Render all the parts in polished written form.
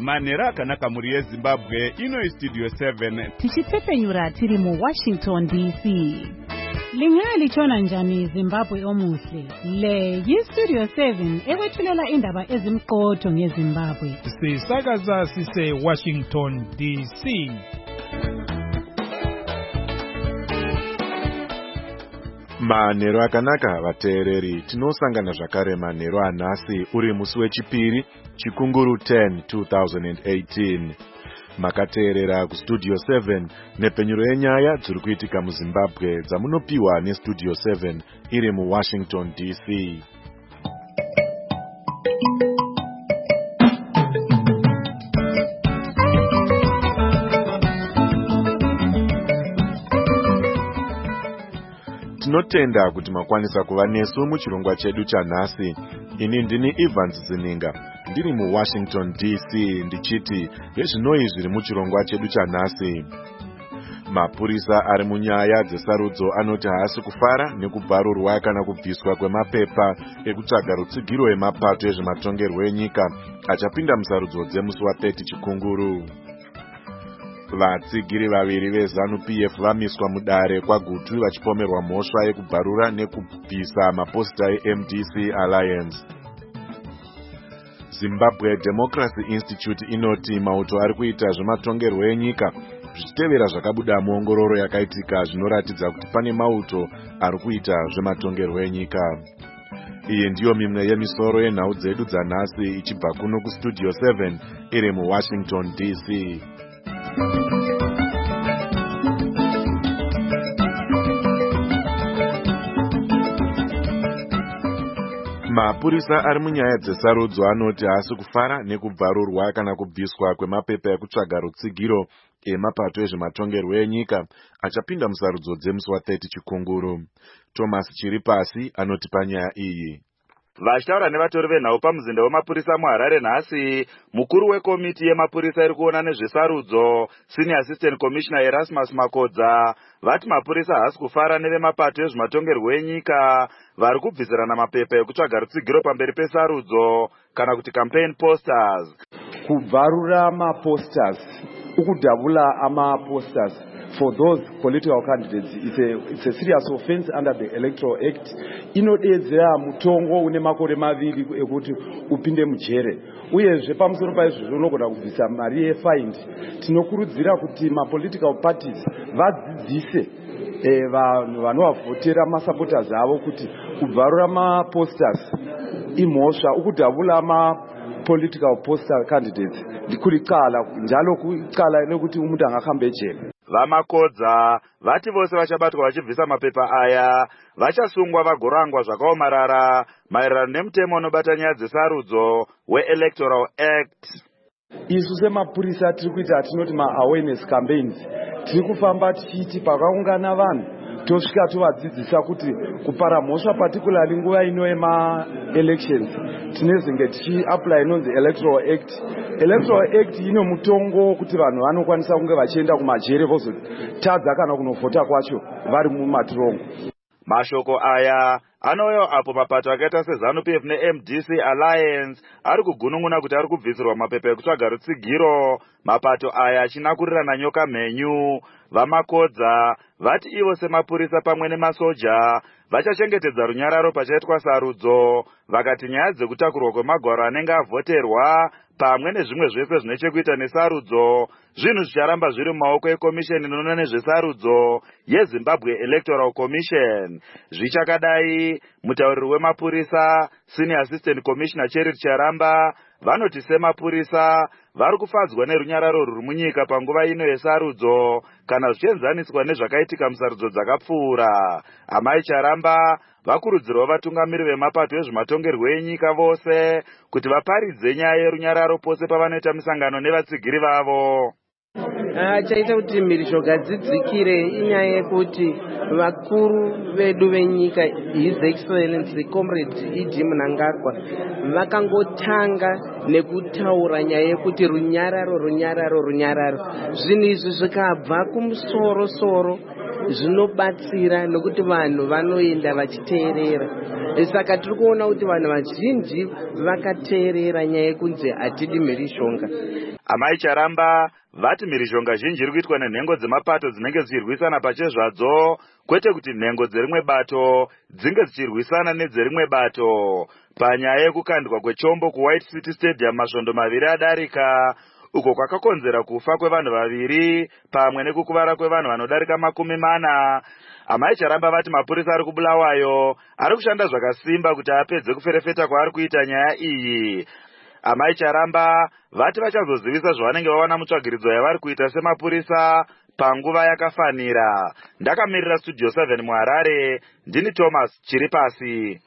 Manhero akanaka muri yeZimbabwe, ino iStudio 7. Tichitsepenyura tiri muWashington DC. Lingalitshona njani Zimbabwe omuhle? Le yiStudio 7 ekwethulela indaba ezimqotho ngeZimbabwe. Sisakaza sise Washington DC. Manhero akanaka vateereri, tinosangana zvakare manhero anhasi uri musi wechipiri chikunguru 10 2018. Makateerera kuStudio 7 nepenyuro yenyaya dziri kuitika muZimbabwe dzamunopiwa neStudio 7 iri muWashington DC. Tinotenda kuti makwanisa kuva nesu muchirongwa chedu chanhasi. Ini ndini Evans Zininga, ndiri muWashington DC ndichiti vezvinoi zviri muchirongwa chedu chanhasi. Mapurisa ari munyaya dzesarudzo anoti haasi kufara nekubvarurwa kana kubviswa kwemapepa ekutsvaga rutsigiro emapato ezvematongerwo enyika achapinda musarudzo dzemusi wa30 chikunguru. Vatsigiri vaviri veZANU-PF vamiswa mudare kwaGutu vachipomerwa mhosva yekubvarura nekubvisa maposita eMDC Alliance. Zimbabwe Democracy Institute inoti mauto ari kuita zvematongerwo enyika zvichitevera zvakabuda muongororo yakaitika zvinoratidza kuti pane mauto ari kuita zvematongerwo enyika. Iyi ndiyo mimwe yemisoro yenhau dzedu dzanhasi ichibva kuno kuStudio 7 iri muWashington DC. Mapurisa ari munyaya dzesarudzo anoti haasi kufara nekubvarurwa kana kubviswa kwemapepa ekutsvaga rutsigiro emapato ezvematongerwo enyika achapinda musarudzo dzemusi wa30 chikunguru. Thomas Chiripasi anoti panyaya iyi. Vachitaura nevatori venhau pamuzinda wemapurisa muHarare nhasi, mukuru wekomiti yemapurisa iri kuona nezvesarudzo, Senior Assistant Commissioner Erasmus Makodza, vati mapurisa haasi kufara nevemapato ezvematongerwo enyika vari kubvisirana mapepa ekutsvaga rutsigiro pamberi pesarudzo kana kuti campaign posters. Kubvarura maposters, ukudhabula amaposters for those political candidates, it's a serious offense under the Electoral Act. Inodedzera mutongo une makore maviri ekuti upinde mujere. Uyezve pamusoro paizvozvo unogona kubvisa mari yefine. Tinokurudzira kuti mapolitical parties vadzidzise vanhu vanovavhotera masupporters avo kuti kubvarura maposters imhosva, ukudhabula political poster candidates ndikuri qala njalo kuqala nekuti umuntu angakhambe ejele. Vamakodza vati vose vachabatwa vachibvisa mapepa aya vachasungwa vagorangwa zvakaomarara maererano nemutemo unobata nyaya dzesarudzo weElectoral Act. Isu semapurisa tiri kuita tinoti ma-awareness campaigns, tiri kufamba tichiti pakaungana vanhu tosvika tovadzidzisa kuti kupara mhosva particularly nguva ino yema-elections tinezenge tichi-apply inonzi Electoral Act. Electoral Act ino mutongo kuti vanhu vanokwanisa kunge vachienda kumajere vozotadza kana kunovhota kwacho vari mumatirongo. Mashoko aya anouya apo mapato akaita seZANU-PF neMDC Alliance ari kugunun'una kuti ari kubvisirwa mapepa ekutsvaga rutsigiro, mapato aya achinakurirana nyoka mhenyu. Vamakodza vati ivo semapurisa pamwe nemasoja vachachengetedza runyararo pachaitwa sarudzo, vakati nyaya dzekutakurwa kwemagwaro anenge avhoterwa pamwe nezvimwe zvese zvine chekuita nesarudzo zvinhu zvicharamba zviri mumaoko ekomisheni inoona nezvesarudzo yeZimbabwe Electoral Commission. Zvichakadai, mutauriri wemapurisa Senior Assistant Commissioner Cheryl Charamba vanoti semapurisa vari kufadzwa nerunyararo ruri munyika panguva ino yesarudzo kana zvichienzaniswa nezvakaitika musarudzo dzakapfuura. Amai Charamba vakurudzirwa vatungamiri vemapato ezvematongerwo enyika vose kuti vaparidze nyaya yerunyararo pose pavanoita misangano nevatsigiri vavo. Chaita kuti mhirizhonga dzidzikire inyaya yekuti vakuru vedu venyika His Excellency Comrade E.G. Mnangagwa vakangotanga nekutaura nyaya yekuti runyararo. Zvinhu izvi zvikabva kumusoro zvinobatsira nokuti vanhu vanoenda vachiteerera. Saka tiri kuona kuti vanhu vazhinji vakateerera nyaya yekunzi hatidi mhirishonga. Amai Charamba vati mhirishonga zhinji iri kuitwa nenhengo dzemapato dzinenge dzichirwisana pachezvadzo, kwete kuti nhengo dzerimwe bato dzinge dzichirwisana nedzerimwe bato. Panyaya yekukandwa kwechombo kuWhite City Stadium masvondo maviri adarika, uko kwakakonzera kufa kwevanhu vaviri pamwe nekukuvara kwevanhu vanodarika 40. Amai Charamba vati mapurisa ari kuBulawayo ari kushanda zvakasimba kuti apedze kuferefeta kwaari kuita nyaya iyi. Amai Charamba vati vachazozivisa zvavanenge vawana mutsvagiridzo yavari kuita semapurisa panguva yakafanira. Ndakamirira Studio 7 muHarare, ndini Thomas Chiripasi.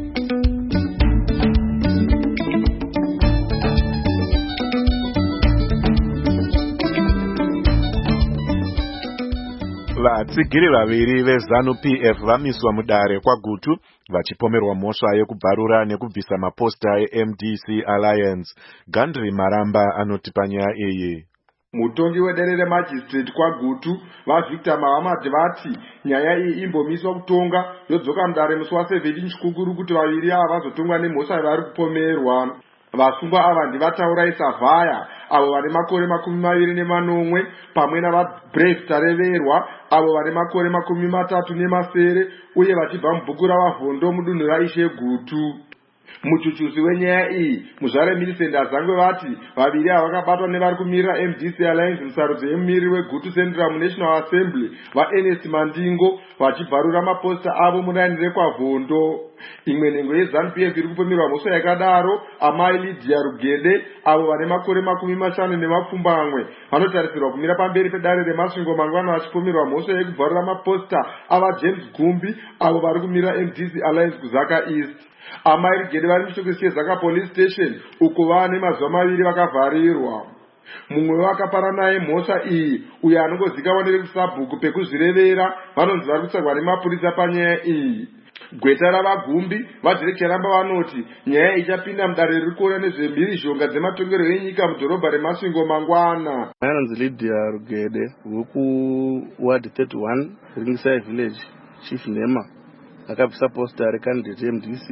Vatsigiri vaviri veZANU-PF vamiswa mudare kwaGutu vachipomerwa mhosva yekubvarura nekubvisa maposta eMDC Alliance. Gandri Maramba anoti panyaya iyi. Mutongi wedare remajistrate kwaGutu vaVictor Mahamad vati nyaya iyi imbomiswa kutonga yodzoka mudare musi wa17 Chikukuru kuti vaviri ava vazotongwa nemhosva vari kupomerwa. Vasungwa ava ndivataura Isavhaya avo vane makore 28 pamwe navaBrave Tareverwa avo vane makore 37 uye vachibva mubhuku ravavhondo mudunhu raIshe Gutu. Muchuchuzi wenyaya iyi muzvare Millicent Azangwe vati vaviri ava vakabatwa nevari kumirira MDC Alliance musarudzo yemumiriri weGutu Central National Assembly vaErnest Mandingo vachibvarura maposta avo muraini rekwavhondo. Imwe nhengo yeZANU-PF iri kupomerwa mhosva yakadaro amai Lydia Rugede avo vane makore 50 vanotarisirwa kumira pamberi pedare remasvingo mangwana vachipomerwa mhosva yekubvarura maposta ava James Gumbi avo vari kumirira MDC Alliance kuZaka East. Amai Rugede vari muchitokisi cheZaka Police Station uko vane mazuva 2 vakavharirwa. Mumwe wakapara naye mhosva iyi uyo anongozivikanwa nevekusabhuku pekuzvirevera vanonzi vari kutsvagwa nemapurisa panyaya iyi. Gweta ravaGumbi vaDirect Charamba vanoti nyaya ichapinda mudare riri kuona nezvemhirizhonga dzematongerwo enyika mudhorobha remasvingo mangwana. Anonzi Lydia Rugede wekuward 31 Ringside Village Chief Nema akabvisa posta recandidate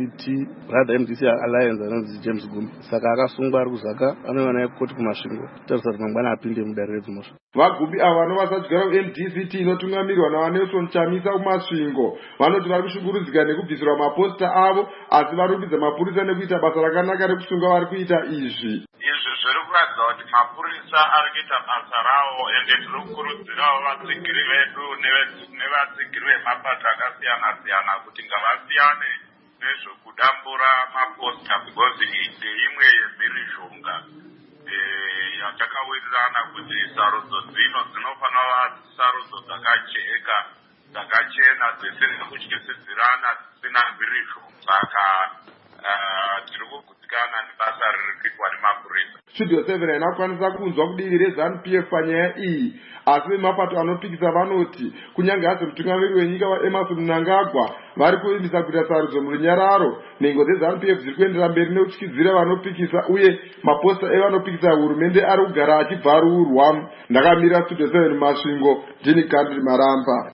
MDC Alliance anonzi James Gumbi. Saka akasungwa ari kuZaka anowana yekoti kumasvingo tarisa kuti mangwana apinde mudare redzimhosva. VaGumbi ava vanovasadyara MDCT inotungamirwa naVanelson Chamisa kumasvingo vanoti vari kushungurudzika nekubvisirwa maposta avo asi varumbidza mapurisa nekuita basa rakanaka rekusunga vari kuita izvi. Izvi zviri kuratidza kuti mapurisa ari kuita basa rawo ende tiri kukurudzirawo vatsigiri vedu nevatsigiri vemapato akasiyana-siyana kuti ngavasiyane nezvekudambura maposta because iyi imwe yemhirizhonga yatakawirirana kuti sarudzo dzinofanira sarudzo dzakajeka dzakachena dzisina kutyisidzirana dzisina mhirizhonga. Saka tiri kugutsikana nebasa riri kuitwa nemapurisa. Studio 7 haina kukwanisa kunzwa kudivi reZANU-PF panyaya iyi asi vemapato anopikisa vanoti kunyange hazi mutungamiri wenyika vaEmmerson Mnangagwa vari kuimisa kuita sarudzo murunyararo, nhengo dzeZANU-PF dziri kuendera mberi nekutyidzira vanopikisa uye maposta evanopikisa hurumende ari kugara achibvarurwa. Ndakamira Studio 7 Masvingo, ndini Gandri Maramba.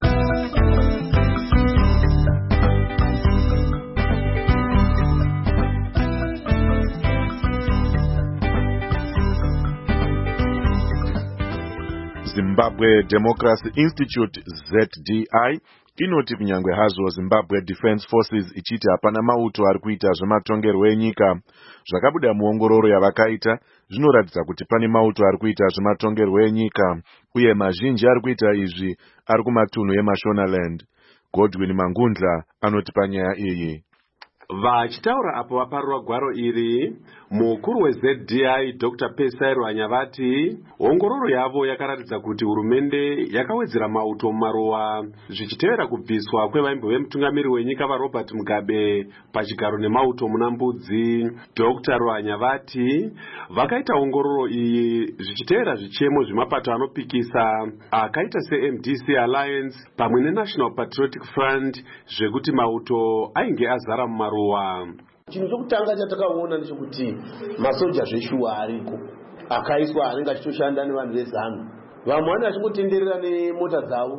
Zimbabwe Democracy Institute ZDI inoti kunyangwe hazvo Zimbabwe Defence Forces ichiti hapana mauto ari kuita zvematongerwo enyika, zvakabuda muongororo yavakaita zvinoratidza kuti pane mauto ari kuita zvematongerwo enyika uye mazhinji ari kuita izvi ari kumatunhu eMashonaland. Godwin Mangundla anoti panyaya iyi. Vachitaura apo vaparura gwaro iri, mukuru weZDI Dr. Pesai Rwanya vati ongororo yavo yakaratidza kuti hurumende yakawedzera mauto mumaruwa zvichitevera kubviswa kwevaimbo vemutungamiri wenyika vaRobert Mugabe pachigaro nemauto muna Mbudzi. Dr. Rwanya vati vakaita ongororo iyi zvichitevera zvichemo zvemapato anopikisa akaita seMDC Alliance pamwe neNational Patriotic Front zvekuti mauto ainge azara mumaruwa. Chinhu chokutanga chatakaona ndechekuti masoja zveshuwa ariko akaiswa anenge achitoshanda nevanhu vezanu, vamwe vane vachingotenderera nemota dzavo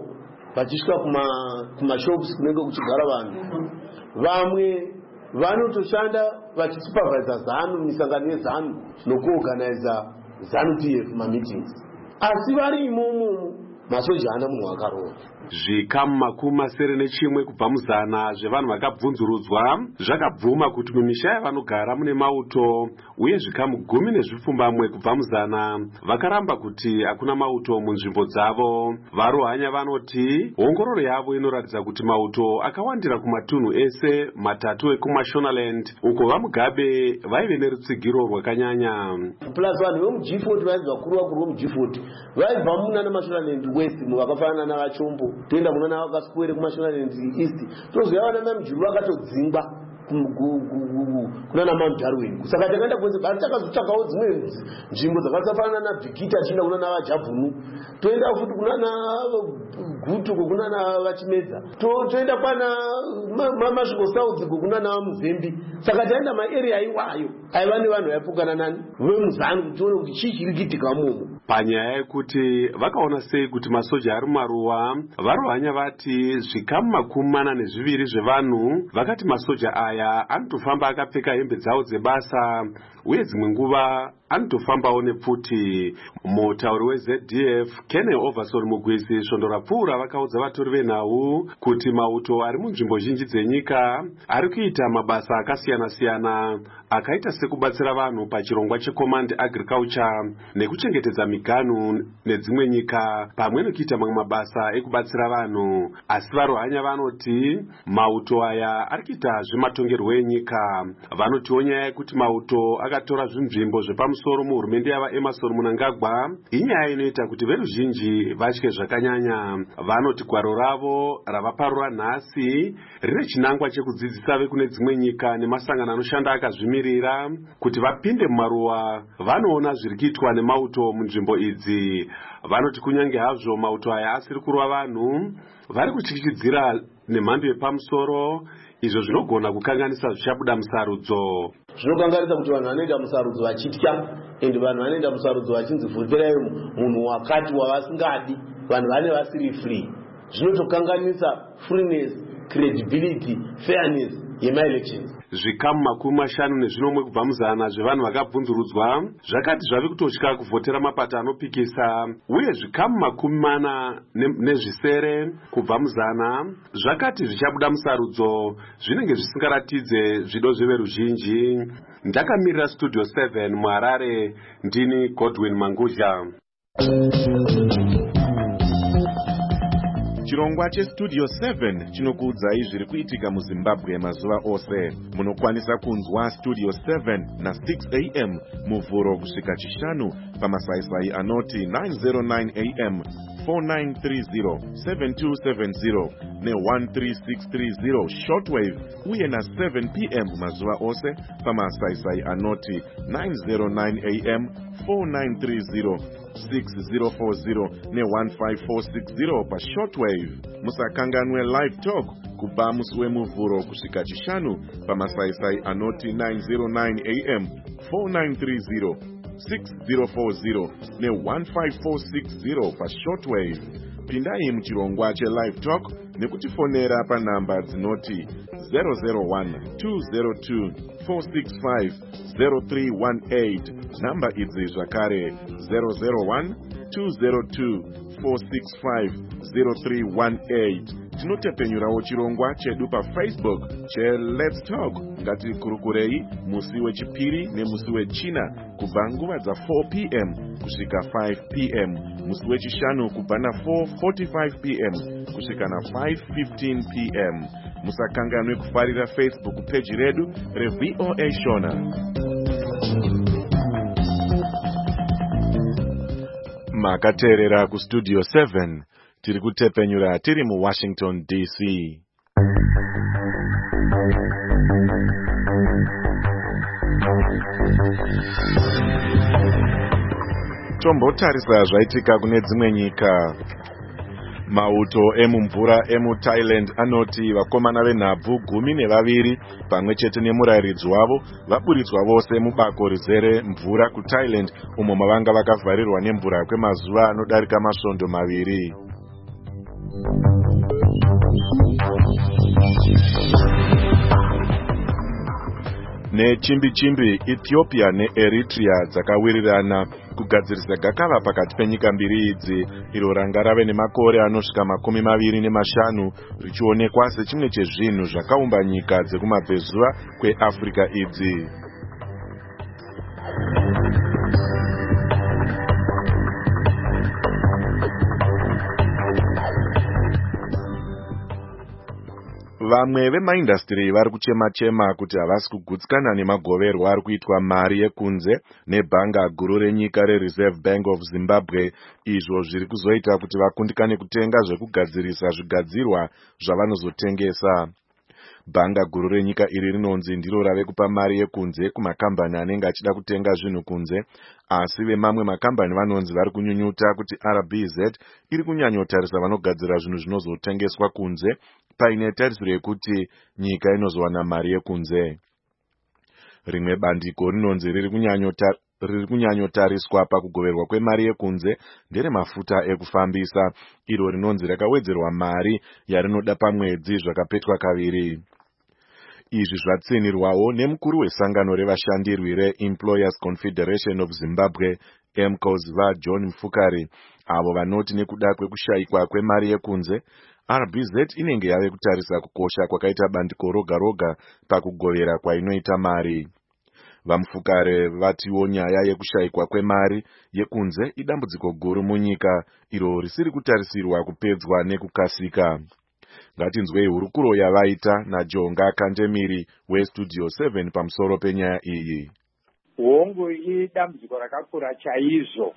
vachisvika kumashops kunenge kuchigara vanhu. Vamwe vanotoshanda vachisupervisa ZANU, misangano yeZANU nokuorganiza ZANU PF mameetings. Asi vari imomo masoja haana munhu wakarohwa. Zvikamu 71 kubva muzana zvevanhu vakabvunzurudzwa zvakabvuma kuti mumisha yavanogara mune mauto, uye zvikamu 10 kubva muzana vakaramba kuti hakuna mauto munzvimbo dzavo. Varohanya vanoti ongororo yavo inoratidza kuti mauto akawandira kumatunhu ese matatu ekuMashonaland, uko vaMugabe vaive nerutsigiro rwakanyanya. Plus vanhu vemuG40 vaizi vakuru vemuG40 vaibva munana Mashonaland West vakafanana navachombo, toenda munana vakaswere kuMashonaland East, tozoya vana mujuru vakatodzingwa kunana Mount Darwin. Saka takaenda kwese basi takazotsvakawo dzimwe nzvimbo dzakafanana naBhikita tienda kunana vaJabvunu, toenda futi kunana Gutu kunana vachimedza, toenda kwana Masvingo South kunana Muzembi. Saka taenda maarea iwayo aiva nevanhu vaipukana nani vemuZANU kuti tione kuti chii chiri kuitika mumo. Panyaya yekuti vakaona sei kuti masoja ari mumaruwa, varohanya vati zvikamu 42 zvevanhu vakati masoja aya anotofamba akapfeka hembe dzawo dzebasa, uye dzimwe nguva anotofambawo nepfuti. Mutauri weZDF Kene Oversol Mugwisi svondo rapfuura vakaudza vatori venhau kuti mauto ari munzvimbo zhinji dzenyika ari kuita mabasa akasiyana-siyana akaita sekubatsira vanhu pachirongwa cheCommand Agriculture nekuchengetedza miganhu nedzimwe nyika, pamwe nekuita mamwe mabasa ekubatsira vanhu. Asi varohanya vanoti mauto aya ari kuita zvematongerwo enyika. Vanotiwo nyaya yekuti mauto akatora zvinzvimbo zvepamusoro muhurumende yava Emmerson Mnangagwa inyaya inoita kuti veruzhinji vatye zvakanyanya. Vanoti gwaro ravo ravaparura nhasi rine chinangwa chekudzidzisa vekune dzimwe nyika nemasangano anoshanda akazvimirira kuti vapinde mumaruwa vanoona zviri kuitwa nemauto munzvimbo idzi. Vanoti kunyange hazvo mauto aya asiri kurova vanhu, vari kutyityidzira nemhando yepamusoro, izvo zvinogona kukanganisa zvichabuda musarudzo. Zvinokanganisa kuti vanhu vanoenda musarudzo vachitya, ende vanhu vanoenda musarudzo vachinzi vhurirai munhu wakati wavasingadi, vanhu vane vasiri free. Zvinotokanganisa freeness, credibility, fairness yema-elections. Zvikamu 50 kubva muzana zvevanhu vakabvunzurudzwa zvakati zvave kutotya kuvhotera mapato anopikisa, uye zvikamu 40 kubva muzana zvakati zvichabuda musarudzo zvinenge zvisingaratidze zvido zveveruzhinji. Ndakamirira Studio 7 muHarare, ndini Godwin Mangudya. Chirongwa cheStudio 7 chinokuudzai zviri kuitika muZimbabwe mazuva ose. Munokwanisa kunzwa Studio 7 na 6 AM muvhuro kusvika chishanu pamasaisai anoti 909 AM, 4930, 7270 ne13630 shortwave, uye na 7 PM mazuva ose pamasaisai anoti 909 AM, 4930, 6040 ne15460 pa shortwave. Musakanganwe live talk kubva musi wemuvhuro kusvika chishanu pamasaisai anoti 909 AM, 4930, 6040 ne15460 pa shortwave. Pindai muchirongwa chelive talk nekutifonera panhamba dzinoti 001-202-465-0318. Namba idzi zvakare 001-202-465-0318. Tinotepenyurawo chirongwa chedu paFacebook cheLet's Talk. Ngatikurukurei musi wechipiri nemusi wechina kubva nguva dza4 PM kusvika 5 PM, musi wechishanu kubva na4:45 PM kusvika na5:15 PM. Musakanganwe kufarira Facebook page redu reVOA Shona. Makateerera kuStudio 7, tiri kutepenyura tiri muWashington DC. Tombotarisa zvaitika kune dzimwe nyika. Mauto emumvura emuThailand anoti vakomana venhabvu 12 pamwe chete nemurayiridzi wavo vaburitswa vose mubako rizere mvura kuThailand, umo mavanga vakavharirwa nemvura kwemazuva anodarika masvondo 2. Nechimbi-chimbi Ethiopia neEritrea dzakawirirana kugadzirisa gakava pakati penyika mbiri idzi, iro ranga rave nemakore anosvika 25 richionekwa sechimwe chezvinhu zvakaumba nyika dzekumabvezuva kweAfrica idzi. Vamwe vemaindastri vari kuchema-chema kuti havasi kugutsikana nemagoverwa ari kuitwa mari yekunze nebhanga guru renyika reReserve Bank of Zimbabwe, izvo zviri kuzoita kuti vakundikane kutenga zvekugadzirisa zvigadzirwa zvavanozotengesa. Bhanga guru renyika iri rinonzi ndiro rave kupa mari yekunze kumakambani anenge achida kutenga zvinhu kunze, asi vemamwe makambani vanonzi vari kunyunyuta kuti RBZ iri kunyanyotarisa vanogadzira zvinhu zvinozotengeswa kunze paine tarisiro yekuti nyika inozowana mari yekunze. Rimwe bandiko rinonzi riri kunyanyotariswa pakugoverwa kwemari yekunze nderemafuta ekufambisa, iro rinonzi rakawedzerwa mari yarinoda pamwedzi zvakapetwa kaviri. Izvi zvatsinirwawo nemukuru wesangano revashandirwi reEmployers Confederation of Zimbabwe, EMCOS, vaJohn Mufukari, avo vanoti nekuda kwekushayikwa kwemari yekunze, RBZ inenge yave kutarisa kukosha kwakaita bandiko roga roga pakugovera kwainoita mari. Vamufukare vatiwo nyaya yekushayikwa kwemari yekunze idambudziko guru munyika, iro risiri kutarisirwa kupedzwa nekukasika. Ngatinzwei hurukuro yavaita naJonga Kanjemiri weStudio 7 pamusoro penyaya iyi. Hongu idambudziko rakakura chaizvo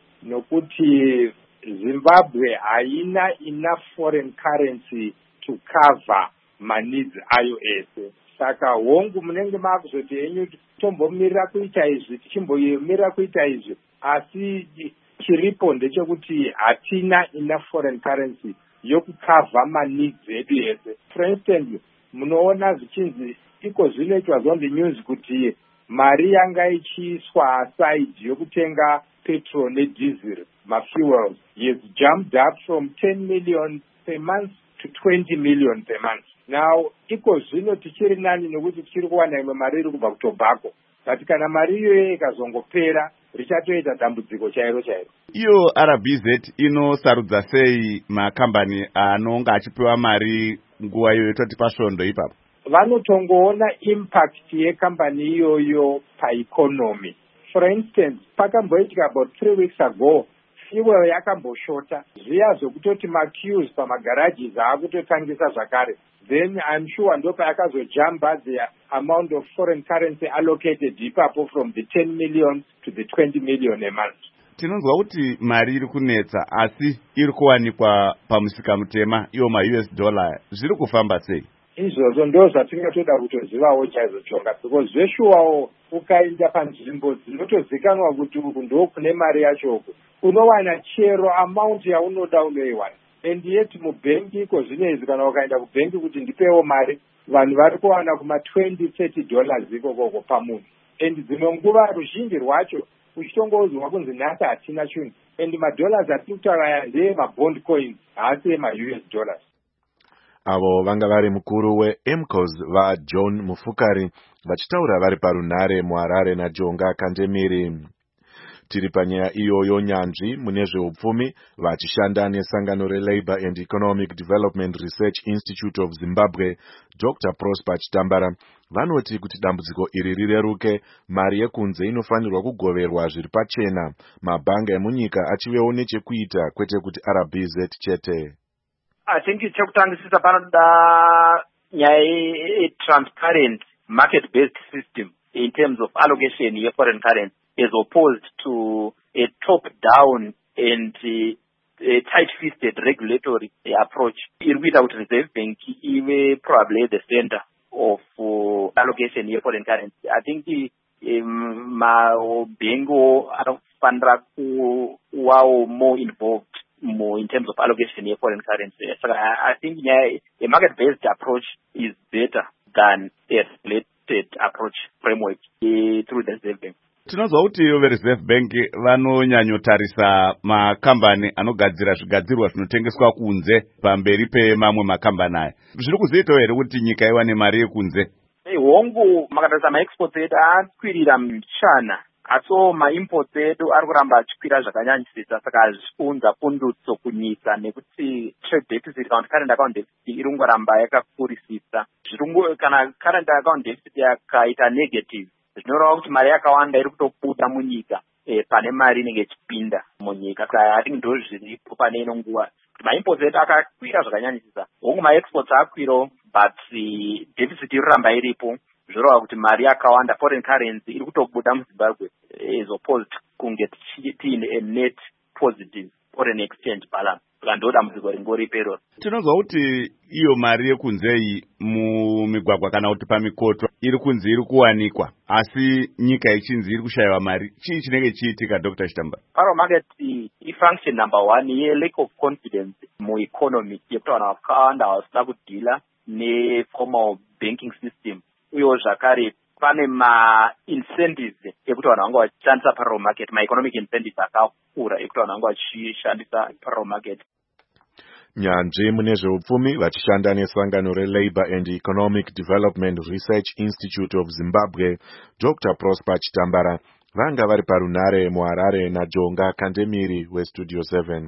nokuti Zimbabwe haina enough foreign currency to cover maneeds ayo ese. Saka hongu munenge makuzoti enyu tombomirira kuita izvi, tichimbomirira kuita izvi, asi chiripo ndechekuti hatina enough foreign currency yokukava maneeds edu ese. For instance, munoona zvichinzi iko zvinoitwa zonde news kuti mari yanga ichiiswa aside yokutenga petrol nediesel, mafuels, has jumped up from 10 million per month to 20 million per month. Now, iko zvino tichiri nani nokuti tichiri kuwana imwe mari iri kubva kuTobacco. But kana mari iyoyo ikazongopera richatoita dambudziko chairo chairo. Iyo RBZ inosarudza sei makambani anonga achipiwa mari nguva iyoyo toti pasvondo ipapo? Vanotongoona impact yekambani iyoyo paeconomy. For instance, pakamboitika about 3 weeks ago, fuel yakamboshota. Zviya zvokutoti maqueues pamagarages akutotangisa zvakare. Then I'm sure ndopa yakazojamba the amount of foreign currency allocated ipapo from the 10 million to the 20 million a month. Tinonzwa kuti mari iri kunetsa asi iri kuwanikwa pamusika mutema iyo ma-US dollar zviri kufamba sei? Izvozvo ndo zvatingatoda kutozivawo chaizvo Jonga, because zveshuwawo ukaenda panzvimbo dzinotozikanwa kuti uku ndo kune mari yachoko, unowana chero amount yaunoda unoiwana. And yet mubhengi iko zvinezvi kana ukaenda kubhengi kuti ndipewo mari, vanhu vari kuwana kuma $20-30 ikokoko pamunhu. And dzimwe nguva ruzhinji rwacho uchitongoudzwa kunzi nhasi hatina chinhu, and madollars atiri kutaura ndeye mabond coins, haasi ema-US dollars. Avo vanga vari mukuru weEMCOS vaJohn Mufukari vachitaura vari parunhare muHarare naJonga Kanjemiri. Tiri panyaya iyoyo nyanzvi mune zveupfumi vachishanda nesangano reLabour and Economic Development Research Institute of Zimbabwe, Dr. Prosper Chitambara, vanoti kuti dambudziko iri rireruke, mari yekunze inofanirwa kugoverwa zviri pachena, mabhanga emunyika achivewo nechekuita kwete kuti RBZ chete. I think chekutangisisa panoda nyaya transparent market-based system in terms of allocation of foreign currency, as opposed to a top-down and a tight-fisted regulatory approach. Iri kuita kuti Reserve Bank ive probably the center of allocation of foreign currency. I think mabhengo anofanira kuwawo more involved more in terms of allocation of foreign currency. So I think a market-based approach is better than a regulated approach framework through the Reserve Bank. Tinozwa kuti veReserve Bank vanonyanyotarisa makambani anogadzira zvigadzirwa zvinotengeswa kunze pamberi pemamwe makambani aya. Zviri kuzoitawo here kuti nyika iwane mari yekunze? Hongu makatarisa maexports edu akwirira muchana, aso maimports edu ari kuramba achikwira zvakanyanyisisa, saka hazviunza pundutso kunyika nekuti trade deficit kana current account deficit iri kungoramba yakakurisisa. Kana current account deficit yakaita negative, zvinoreva kuti mari yakawanda iri kutobuda munyika pane mari inenge ichipinda munyika. Saka I think ndo zviripo pane ino nguva maimports edu akakwira zvakanyanyisisa. Hongu maexports akwirawo, but deficit iri kuramba iripo, zvoreva kuti mari yakawanda foreign currency iri kutobuda muZimbabwe as opposed kunge tiine a net positive foreign exchange balance. Saka ndo dambudziko ringoripo iroro. Tinozwa kuti iyo mari yekunze iyi mumigwagwa kana kuti pamikoto iri kunze iri kuwanikwa, asi nyika ichinzi iri kushayiwa mari. Chii chinenge chiitika, Dr. Chitambara? Paro market function number one ye lack of confidence mueconomy yekuti vanhu vakawanda havasina kudhila neformal banking system, uyewo zvakare pane ma-incentives ekuti vanhu vanga vachishandisa parallel market, ma-economic incentives akakura ekuti vanhu vanga vachishandisa parallel market. Nyanzvi mune zveupfumi vachishanda nesangano reLabour and Economic Development Research Institute of Zimbabwe, Dr. Prosper Chitambara, vanga vari parunare muHarare naJonga Kandemiri weStudio 7.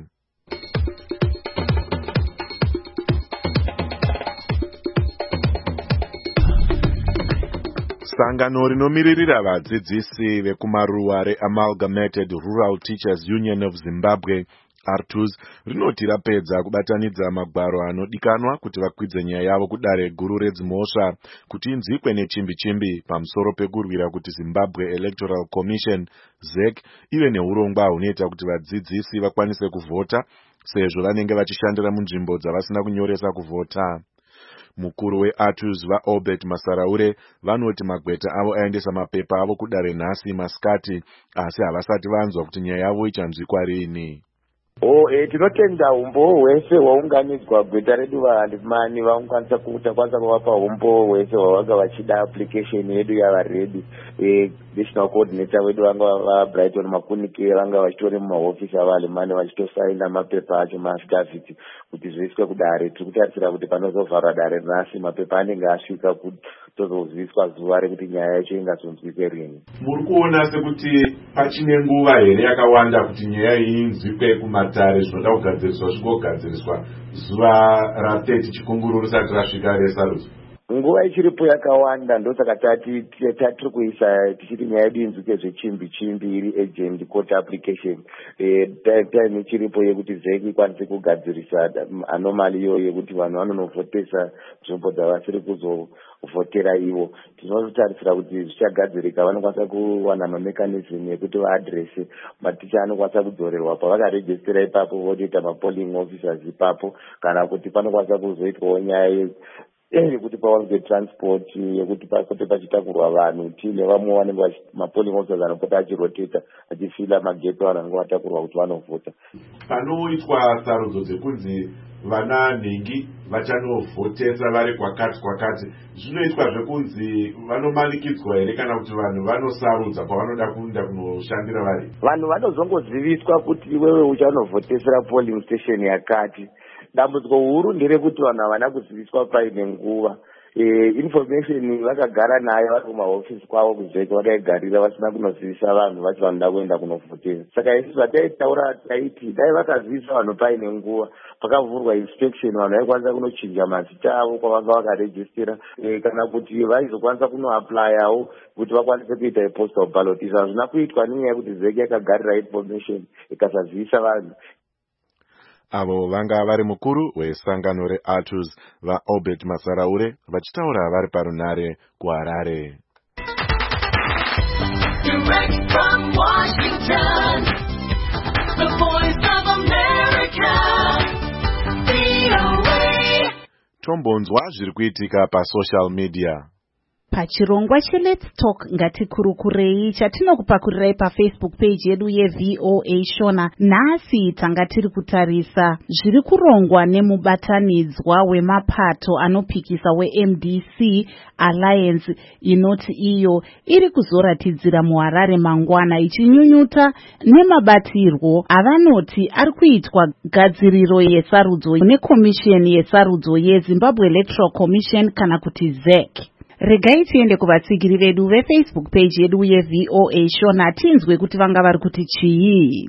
Sangano rinomiririra vadzidzisi vekumaruwa reAmalgamated Rural Teachers Union of Zimbabwe, ARTUZ, rinoti rapedza kubatanidza magwaro anodikanwa kuti vakwidze nyaya yavo kudare guru redzimhosva kuti inzikwe nechimbi-chimbi pamusoro pekurwira kuti Zimbabwe Electoral Commission, ZEC, ive neurongwa hunoita kuti vadzidzisi vakwanise kuvhota, sezvo vanenge vachishandira munzvimbo dzavasina kunyoresa kuvhota. Mukuru weARTUZ vaObert Masaraure vanoti magweta avo aendesa mapepa avo kudare nhasi masikati, asi havasati vanzwa kuti nyaya yavo ichanzwikwa rini. Tinotenda umbo hwese hwaunganidzwa gweta redu vahandimani vaungwanisa kuvapa umbo hwese hwavanga vachida application yedu yava ready. National coordinator wedu vanga vaBrighton Makunike vanga vachitori mumahofisi avahandimani vachitosaina mapepa acho maafidavhiti kuti zviiswe kudare. Tiri kutarisira kuti panozovharwa dare nhasi mapepa anenge asvika kuti tozoziviswa zuva rekuti nyaya yacho ingazonzwike rini. Muri kuona sekuti pachine nguva here yakawanda kuti nyaya iyi inzwikwe kumatare zvinoda kugadziriswa zvigogadziriswa zuva ra30 chikunguru risati rasvika resarudzo? Nguva ichiripo yakawanda, ndosaka tiri kuisa tichiti nyaya yedu inzwike zvechimbi-chimbi iri agent court application. Time ichiripo yekuti ZEC ikwanise kugadzirisa anomali iyo yekuti vanhu vanonovhotesa nzvimbo dzavasiri kuzovhotera ivo. Tinotarisira kuti zvichagadzirika, vanokwanisa kuwana mamechanism yekuti vaadrese maticha anokwanisa kudzorerwa pavakarejistira ipapo votoita mapolling officers ipapo, kana kuti panokwanisa kuzoitwawo nyaya yekuti pawanze transport yekuti pakote pachitakurwa vanhu tiine vamwe vanenge mapolling officers anopota achiroteta achifila mageto vanenge vatakurwa kuti vanovhota. Panoitwa sarudzo dzekunzi vana nhingi vachanovhotesa vari kwakati, zvinoitwa zvekunzi vanomanikidzwa here kana kuti vanhu vanosarudza pavanoda kuenda kunoshandira vari? Vanhu vanozongoziviswa kuti iwewe uchanovhotesera polling station yakati. Dambudziko huru nderekuti vanhu havana kuziviswa paine nguva. Information vakagara nayo vari kumahofisi kwavo kuzveke vakaigarira vasina kunozivisa vanhu vachi vanoda kuenda kunovhotesa. Saka isi zvataitaura taiti dai vakazivisa vanhu paine nguva, pakavhurwa inspection vanhu vaikwanisa kunochinja mazita avo kwavanga vakarejistira, kana kuti vaizokwanisa kunoaplayawo kuti vakwanise kuita postal ballot. Izvo hazvina kuitwa nenyaya yekuti ZEC yakagarira information ikasazivisa vanhu. Avo vanga vari mukuru wesangano reARTUZ vaObert Masaraure vachitaura vari parunare kuHarare. Direct from Washington, the voice of America, VOA. Tombonzwa zviri kuitika pasocial media. Pachirongwa cheLet's Talk ngatikurukurei chatinokupakurirai paFacebook page yedu yeVOA Shona. Nhasi tanga tiri kutarisa zviri kurongwa nemubatanidzwa wemapato anopikisa weMDC Alliance, inoti iyo iri kuzoratidzira muHarare mangwana ichinyunyuta nemabatirwo avanoti ari kuitwa gadziriro yesarudzo nekomisheni yesarudzo yeZimbabwe Electoral Commission kana kuti ZEC. Regai tiende kuvatsigiri vedu veFacebook page yedu yeVOA Shona tinzwe kuti vanga vari kuti chii.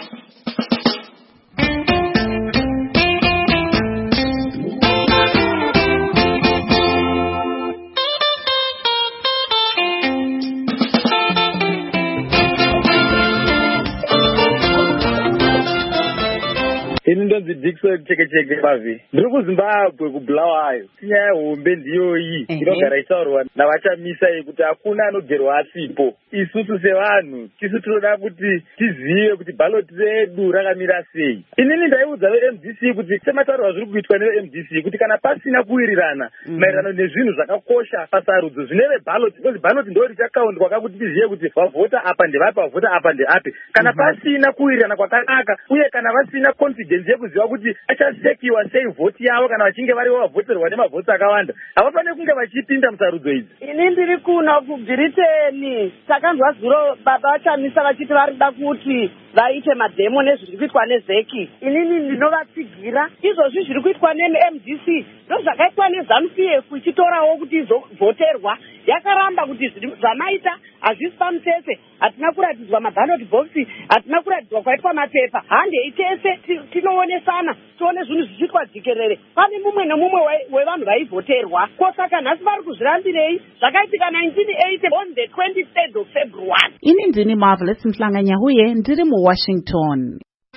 Ini ndonzi Dickson cheke bavi. Ndiri kuZimbabwe kuBulawayo. Nyaya yehombe ndiyo iyi inogara itaurwa navachamisa kuti hakuna anogerwa asipo. Isusu sevanhu tisu tinoda kuti tizive kuti ballot redu rakamira sei. Inini ndaiudza veMDC kuti semataurwa zviri kuitwa neveMDC kuti kana pasina kuwirirana maererano nezvinhu zvakakosha pasarudzo zvineve ballot, because ballot ndo richakaundwa kakuti tizive kuti vavhota apa ndevapi, vavhota apa ndeapi. Kana pasina kuwirirana kwakanaka uye kana vasina confidence yekuziva kuti achasekiwa sei vhoti yavo kana vachinge varivo vavhoterwa nemavhoti akawanda, havafaniri kunge vachipinda musarudzo idzi. Ini ndiri kuno kuBritain, takanzwa zuro baba vachamisa vachiti varida kuti vaite madhemo nezviri kuitwa nezeki. Inini ndinovatsigira izvozvi zviri kuitwa neMDC ndozvakaitwa neZANU-PF ichitorawo kuti izovhoterwa. Yakaramba kuti zvamaita hazvisi pamutsetse, hatina kuratidzwa maballot box, hatina kuratidzwa kwaitwa mapepa. Handei tese tinoonesana tione zvinhu zvichiitwa jikerere. Pane mumwe nemumwe wevanhu vaivhoterwa. Kosaka nhasi vari kuzvirambirei zvakaitika 1980 on the 23rd of February. Ini ndini Marvelous Mhlanganyahuye ndiri muWashington.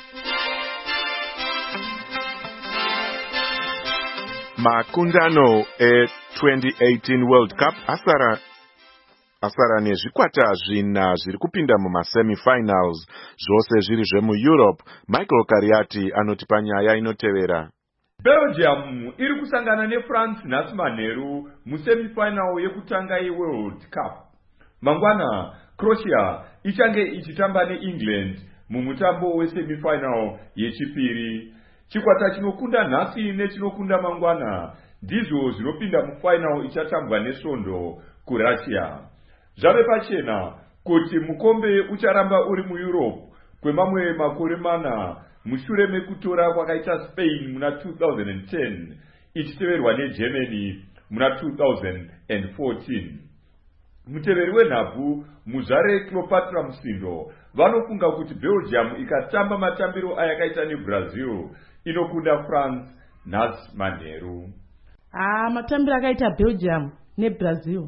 Makundano e2018 World Cup asara nezvikwata zvina zviri kupinda mumasemifinals, zvose zviri zvemuEurope. Michael Kariati anoti panyaya inotevera. Belgium iri kusangana neFrance nhasi manheru musemifinal yekutanga yeWorld Cup. Mangwana Croatia ichange ichitamba neEngland mumutambo wesemifinal yechipiri. Chikwata chinokunda nhasi nechinokunda mangwana ndizvo zvinopinda mufinal ichatambwa nesvondo kuRussia. Zvave pachena kuti mukombe ucharamba uri muEurope kwemamwe makore mana mushure mekutora kwakaita Spain muna 2010 ichiteverwa neGermany muna 2014. Muteveri wenhabvu Muzvare Cleopatra Musindo vanofunga kuti Belgium ikatamba matambiro ayakaita neBrazil inokunda France nhasi manheru. Matambiro akaita Belgium neBrazil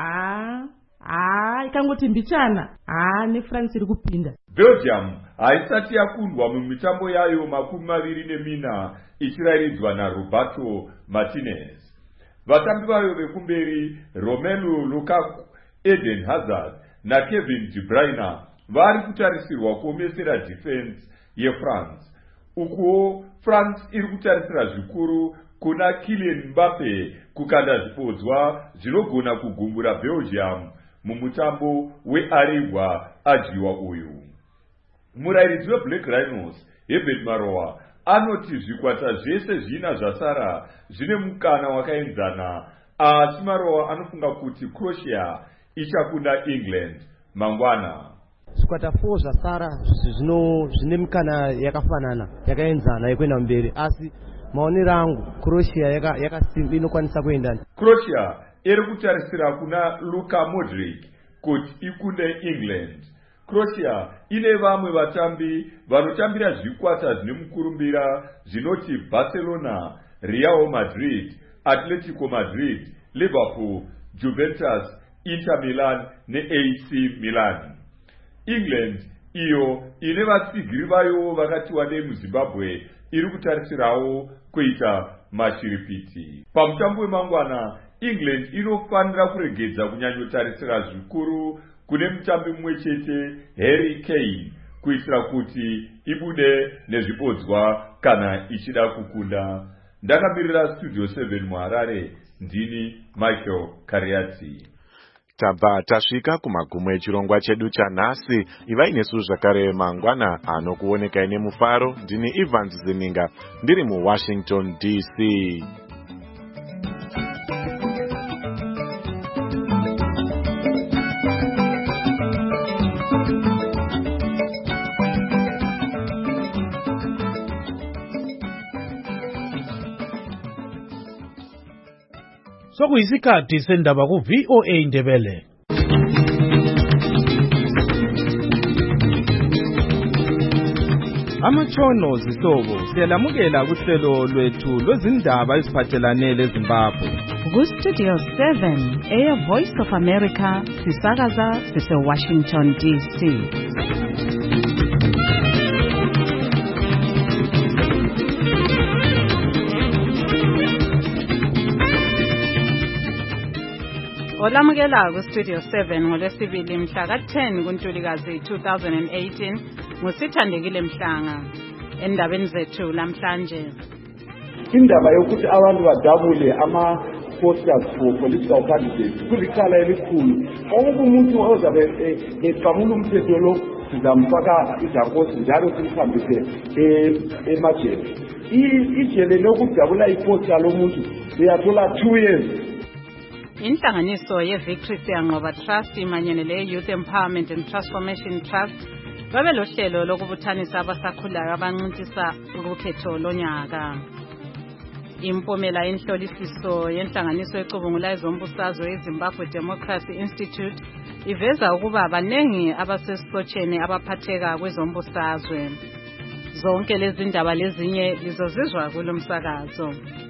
ikangoti mbichana neFrance iri kupinda. Belgium haisati yakundwa mumitambo yayo 24 ichiraidzwa naRoberto Martinez. Vatambi vayo vekumberi Romelu Lukaku, Eden Hazard naKevin De Bruyne vari kutarisirwa kuomesera defense yeFrance. Ukuwo France iri kutarisira zvikuru kuna Kylian Mbappe kukanda zvibodzwa zvinogona kugumbura Belgium mumutambo wearigwa adyiwa uyu. Murairidzi weBlack Rhinos Herbert Maroa anoti zvikwata zvese zvina zvasara zvine mukana wakaenzana, asi Maroa anofunga kuti Croatia ichakunda England mangwana. Zvikwata 4 zvasara zvine mukana yakafanana yakaenzana yekuenda mberi, asi maonero angu Croatia yakasimba inokwanisa kuenda. Croatia iri kutarisira kuna Luka Modric kuti ikunde England. Croatia ine vamwe vatambi vanotambira zvikwata zvine mukurumbira zvinoti Barcelona, Real Madrid, Atletico Madrid, Liverpool, Juventus, Inter Milan neAC Milan. England iyo ine vatsigiri vayo vakatiwa nemuZimbabwe iri kutarisirawo kuita mashiripiti. Pamutambo wemangwana England inofanira kuregedza kunyanyotarisira zvikuru kune mutambi mumwe chete Harry Kane kuitira kuti ibude nezvibodzwa kana ichida kukunda. Ndakamirira Studio 7 muHarare, ndini Michael Kariati. tabva tasvika kumagumo echirongwa chedu chanhasi. Ivai nesu zvakare mangwana anokuonekai nemufaro. Ndini Evans Zininga ndiri muWashington DC. Sokuyisikhathi sendaba ku VOA Ndebele. Amatshono zihlobo siyalamukela kuhlelo lwethu lwezindaba eziphathelane leZimbabwe. Ku-Studio 7 Air Voice of America sisakaza sise-Washington DC. Olamukela ku-Studio 7 ngolwesibili mhla ka-10 kuNtulikazi 2018 ngusithandekile Mhlanga. Endabeni zethu lamhlanje, indaba yokuthi abantu badabule ama-posters for political candidates kulicala elikhulu. Onke umuntu ozabe eqamula umthetho lo sizamfaka izakosi njalo simhambise emajele. Ijele lokudabula iposter lomuntu uyathola 2 years. Inhlanganiso ye-Victory Siyanqoba Trust imanyene le-Youth Empowerment and Transformation Trust babelohlelo lokubuthanisa abasakhulayo abancintisa ukukhetho lonyaka. Impumela yenhlolisiso yenhlanganiso ecubungula ezombusazwe yeZimbabwe Democracy Institute iveza ukuba baningi abasesihotsheni abaphatheka kwezombusazwe. Zonke lezi ndaba lezinye lizozizwa kulo msakazo.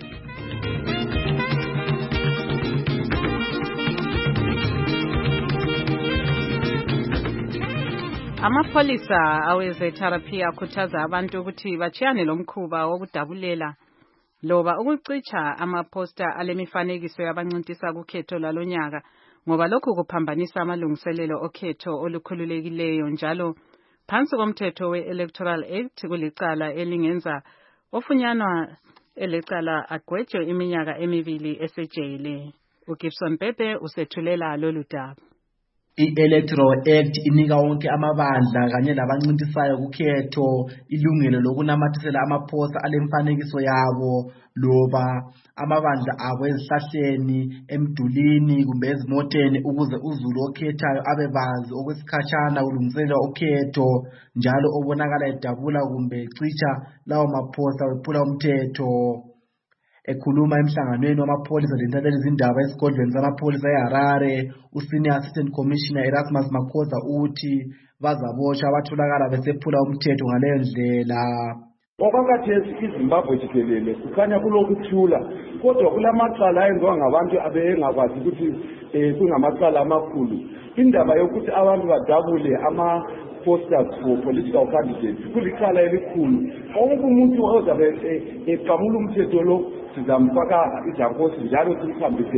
Amapholisa aweze-therapy akhuthaza abantu ukuthi bachiyane lomkhuba wokudabulela loba ukucicha amaposta alemifanekiso yabancintisa kukhetho lalonyaka ngoba lokhu kuphambanisa amalungiselelo okhetho olukhululekileyo njalo phansi komthetho we-Electoral Act kulicala elingenza ofunyanwa elecala agwetshwe iminyaka 2 esejele. uGibson Pepe usethulela lolu daba. I-Electoral Act inika wonke amabandla kanye labancintisayo kukhetho ilungelo lokunamathisela amaphosta alemfanekiso yabo loba amabandla abo ezihlahleni, emdulini kumbe ezimoteni ukuze uzulu okhethayo abebazi okwesikhashana ulungiselela ukhetho njalo obonakala edabula kumbe ecicha lawo maphosta wephula umthetho. Ekhuluma emhlanganweni wamapholisa lentabeni izindaba esigodlweni samapholisa eHarare, uSenior Assistant Commissioner Erasmus Makhoza uthi bazaboshwa abatholakala besephula umthetho ngaleyo ndlela. Okwakhathesi iZimbabwe jikelele kukhanya kulokuthula kodwa kulamacala ayenziwa ngabantu abengakwazi ukuthi kungamacala amakhulu. Indaba yokuthi abantu badabule posters for political candidates kulicala elikhulu. Onke umuntu ozabe eqamula umthetho lo sizamfaka izakosi njalo simhambise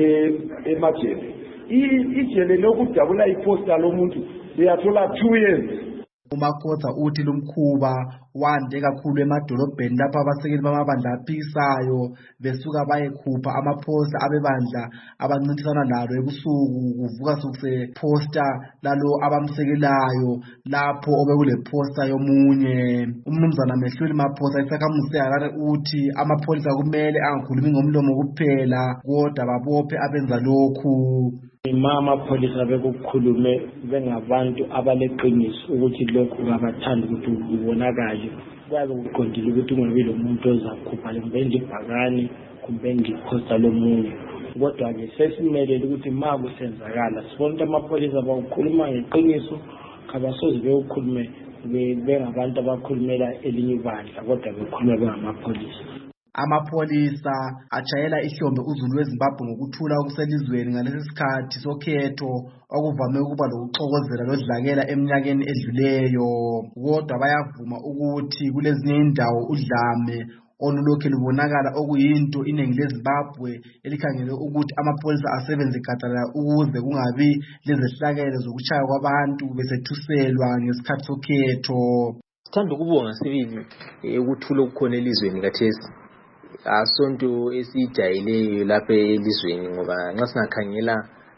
emajele. Ijele lokudabula iposter lomuntu uyathola 2 years. uMakhoza uthi lumkhuba wande kakhulu emadolobheni lapho abasekeli bamabandla aphikisayo besuka bayekhupha amaphosta abebandla abancintisana lalo ebusuku kuvuka sukuse posta lalo abamsekelayo lapho obekule posta yomunye. Umnumzana Mehluli Maphosa isakhamuzi seHarare uthi amapholisa kumele angakhulumi ngomlomo kuphela kodwa babophe abenza lokhu. Amapholisa bekukhulume bengabantu abaleqiniso ukuthi lokhu abathanda ukuthi kubonakale. Kwabe kuqondile ukuthi ungabi lo muntu ozakhupha kumbe ibhakani kumbe iphosta lomunye. Kodwa ke sesimelele ukuthi ma kusenzakala sibona ukuthi amapholisa bakukhuluma ngeqiniso kabasoze bekukhulume bengabantu abakhulumela elinye ibandla kodwa bekhuluma bengamapholisa. Amapholisa ajayela ihlombe uzulu weZimbabwe ngokuthula okuselizweni ngalesi sikhathi sokhetho okuvame ukuba lokuxokozela lodlakela eminyakeni edluleyo. Kodwa bayavuma ukuthi kulezinye indawo udlame olulokhu lubonakala okuyinto iningi leZimbabwe elikhangele ukuthi amapholisa asebenze gadalala ukuze kungabi lezehlakalo zokuchaya kwabantu besethuselwa ngesikhathi sokhetho. Sithanda ukubonga sibili ukuthula okukhona elizweni kathesi. Asonto esijayeleyo lapha elizweni ngoba nxa singakhangela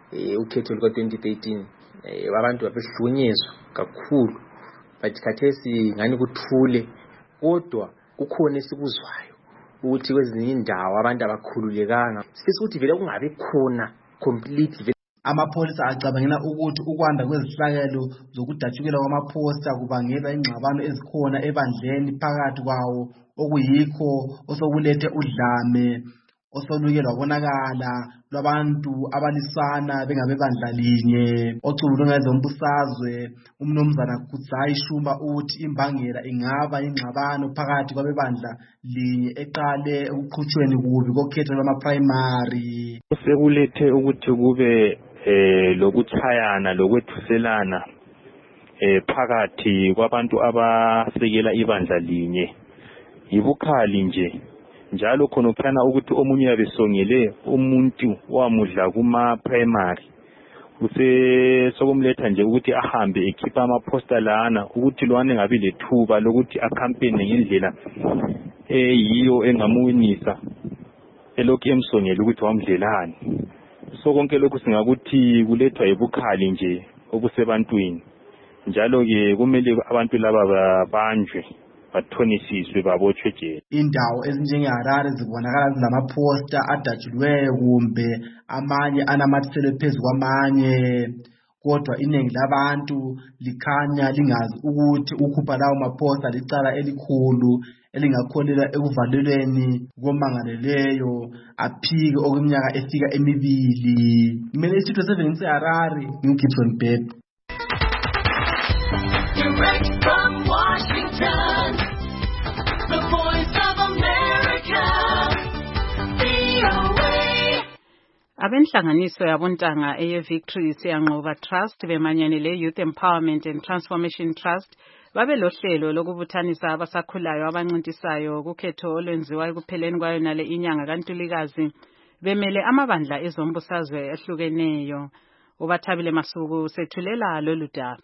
ukhetho luka-2013 abantu babehlukunyezwa kakhulu, but khathesi ngani kuthule, kodwa kukhona esikuzwayo ukuthi kwezinye indawo abantu abakhululekanga. Sifisa ukuthi vele kungabi khona completely. Amapholisa acabangela ukuthi ukwanda kwezihlakelo zokudatshukela kwamaphosta kubangela ingxabano ezikhona ebandleni phakathi kwawo, okuyikho osokulethe udlame osoluke lwabonakala lwabantu abalisana bengabebandla linye. Ocubulunga ezombusazwe umnumzana Kudzayi Shumba uthi imbangela ingaba ingxabano phakathi kwabebandla linye eqale ekuqhutshweni kubi kokhetho lwama-primary. Sekulethe ukuthi kube lokuchayana lokwethuselana phakathi kwabantu abasekela ibandla linye, yibukhali nje, njalo khonophana ukuthi omunye yabesongele umuntu wamudla kuma-primary, sokumletha nje ukuthi ahambe ekhipha amaphosta lana ukuthi lwane ngabi lethuba lokuthi akhampene ngendlela yiyo engamuwinisa elokhu emsongele ukuthi wamdlelani. So konke lokhu singakuthi kulethwa yibukhali nje obusebantwini, njalo-ke kumele abantu laba babanjwe bathonisiswe babotshwe jele. Indawo ezinjengeHarare zibonakala zinamaphosta adatshulweyo kumbe amanye anamathiselwe phezu kwamanye, kodwa iningi labantu likhanya lingazi ukuthi ukhupha lawo maphosta licala elikhulu elingakholela ekuvalelweni komangaleleyo aphike okweminyaka efika 2. Kumele isitho 7 ngiseHarare, ngiGibson Bed. Direct from Washington, the Voice of America, VOA. Abenhlanganiso yabontanga eye-Victory Siyanqoba Trust bemanyane le-Youth Empowerment and Transformation Trust babelohlelo lokubuthanisa abasakhulayo abancintisayo kukhetho olwenziwa ekupheleni kwayo nale inyanga kaNtulikazi bemele amabandla ezombusazwe ehlukeneyo. Ubathabile Masuku sethulela lolu daba.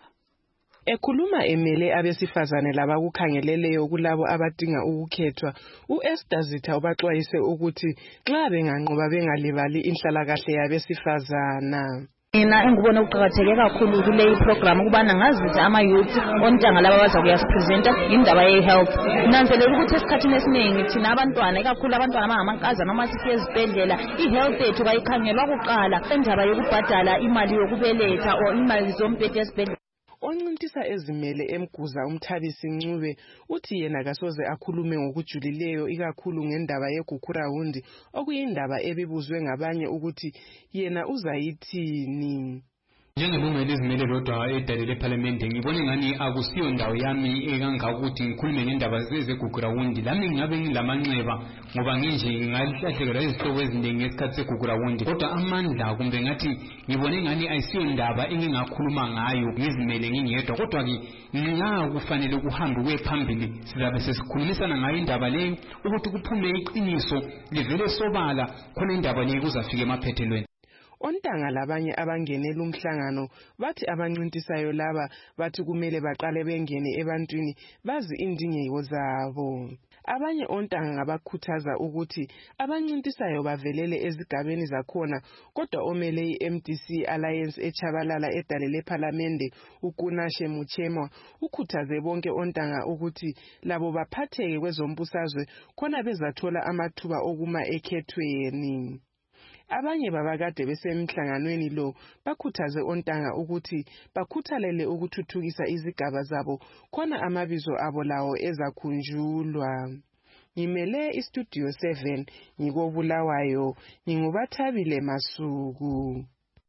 Ekhuluma emele abesifazane labakukhangeleleyo kulabo abadinga ukukhethwa, uEsther Zitha ubaxwayise ukuthi nxa benganqoba bengalibali inhlalakahle yabesifazana. Mina engibona ukuqhakatheke kakhulu kule program ukubana ngazithi ama-youth ontanga laba baza kuyasipresenta indaba ye-health. Nanzelela ukuthi esikhathini esiningi thina abantwana, ikakhulu abantwana abangamankazana noma sithi ezibhedlela, i-health yethu bayikhangelwa kuqala indaba yokubhadala imali yokubeletha or imali zombhede esibhedlela. Oncintisa ezimele emguza uMthabisi Ncube uthi yena kasoze akhulume ngokujulileyo ikakhulu ngendaba yeGukurawundi okuyindaba ebibuzwe ngabanye ukuthi yena uzayithini. Njengelungu elizimele lodwa edalele eParliament ngibona ngani akusiyo ndawo yami ekangaka ukuthi ngikhulume ngendaba zeGukurawundi. Lami ngabe ngilamanxeba ngoba nginje ngalihlahlekela izihlobo eziningi ngesikhathi seGukurawundi, kodwa amandla kumbe ngathi ngibone ngani ayisiyo ndaba engingakhuluma ngayo ngizimele ngingedwa, kodwa ke nxa kufanele kuhambe kwephambili sizabe sesikhulumisana ngayo indaba leyo ukuthi kuphume iqiniso livele sobala khona indaba leyo kuzafika emaphethelweni. Ontanga labanye abangenela umhlangano bathi abancintisayo laba bathi kumele baqale bengene ebantwini bazi indingeko zabo. Abanye ontanga ngabakhuthaza ukuthi abancintisayo bavelele ezigabeni zakhona, kodwa omele iMDC Alliance echabalala edalele eParliament uKunashe Muchema ukhuthaze bonke ontanga ukuthi labo baphatheke kwezombusazwe khona bezathola amathuba okuma ekhethweni. Abanye babakade besemhlanganweni lo bakhuthaze ontanga ukuthi bakhuthalele ukuthuthukisa izigaba zabo khona amabizo abo lawo ezakhunjulwa. Ngimele iStudio 7 ngikobulawayo, ngingubathabile Masuku.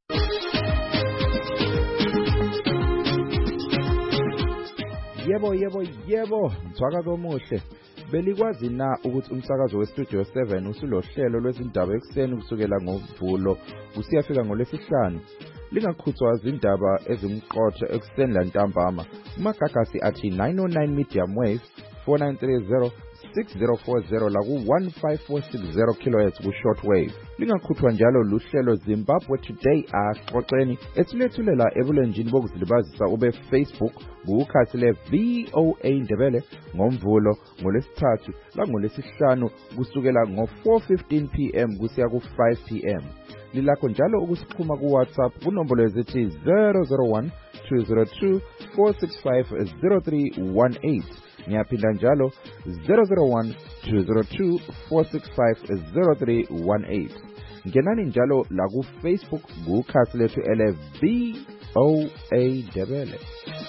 Yebo, mthwakazi omuhle. Belikwazi na ukuthi umsakazo weStudio 7 usulohlelo lwezindaba ekseni kusukela ngoMvulo usiyafika ngoLwesihlanu? Lingakhuthwa izindaba ezimqotho ekseni lantambama. Umagagasi athi 909 medium wave 4930 6040 la ku-15460 kHz ku-short wave. Lingakhuthwa njalo luhlelo Zimbabwe Today axoxeni ethulethulela ebulenjini bokuzilibazisa ube Facebook kukhasi le-VOA Ndebele ngoMvulo, ngoLwesithathu la ngoLwesihlanu kusukela ngo-4:15 PM kusiya ku-5 PM. lilakho njalo ukusixhuma ku-WhatsApp kunombolo ezithi 001 202 465 0318. Ngiyaphinda njalo 001 202 465 0318. Ngenani njalo la ku-Facebook kukhasi lethu VOA Ndebele.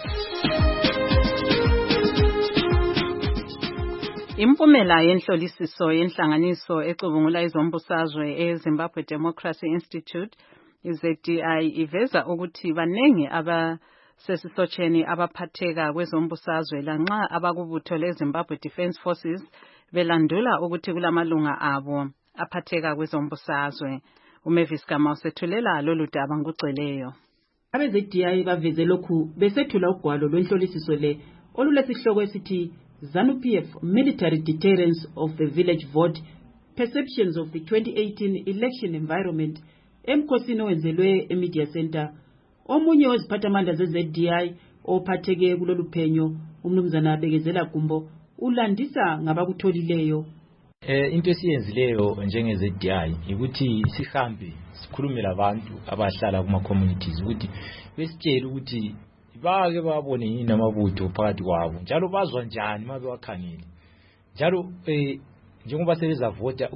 Impumela yenhlolisiso yenhlanganiso ecubungula izombusazwe eZimbabwe Democracy Institute ZDI iveza ukuthi banengi abasesisotsheni abaphatheka kwezombusazwe lanxa abakubutho leZimbabwe Defence Forces belandula ukuthi kulamalunga abo aphatheka kwezombusazwe. uMavis Gama usethulela lolu daba ngugcweleyo. Abe-ZDI baveze lokhu besethula ugwalo lwenhlolisiso le olulesihloko esithi ZANU-PF Military Deterrence of the Village Vote Perceptions of the 2018 Election Environment emkhosini owenzelwe eMedia Center. Omunye weziphathamandla ze-ZDI ophatheke kulolu phenyo umnumzana Bekezela Gumbo ulandisa ngabakutholileyo. Into esiyenzileyo njenge-ZDI ukuthi sihambe sikhulume labantu abahlala kuma-communities ukuthi besitshele ukuthi bake babone yini amabutho phakathi kwabo njalo bazwa njani uma bewakhangele njalo njengoba sebezavota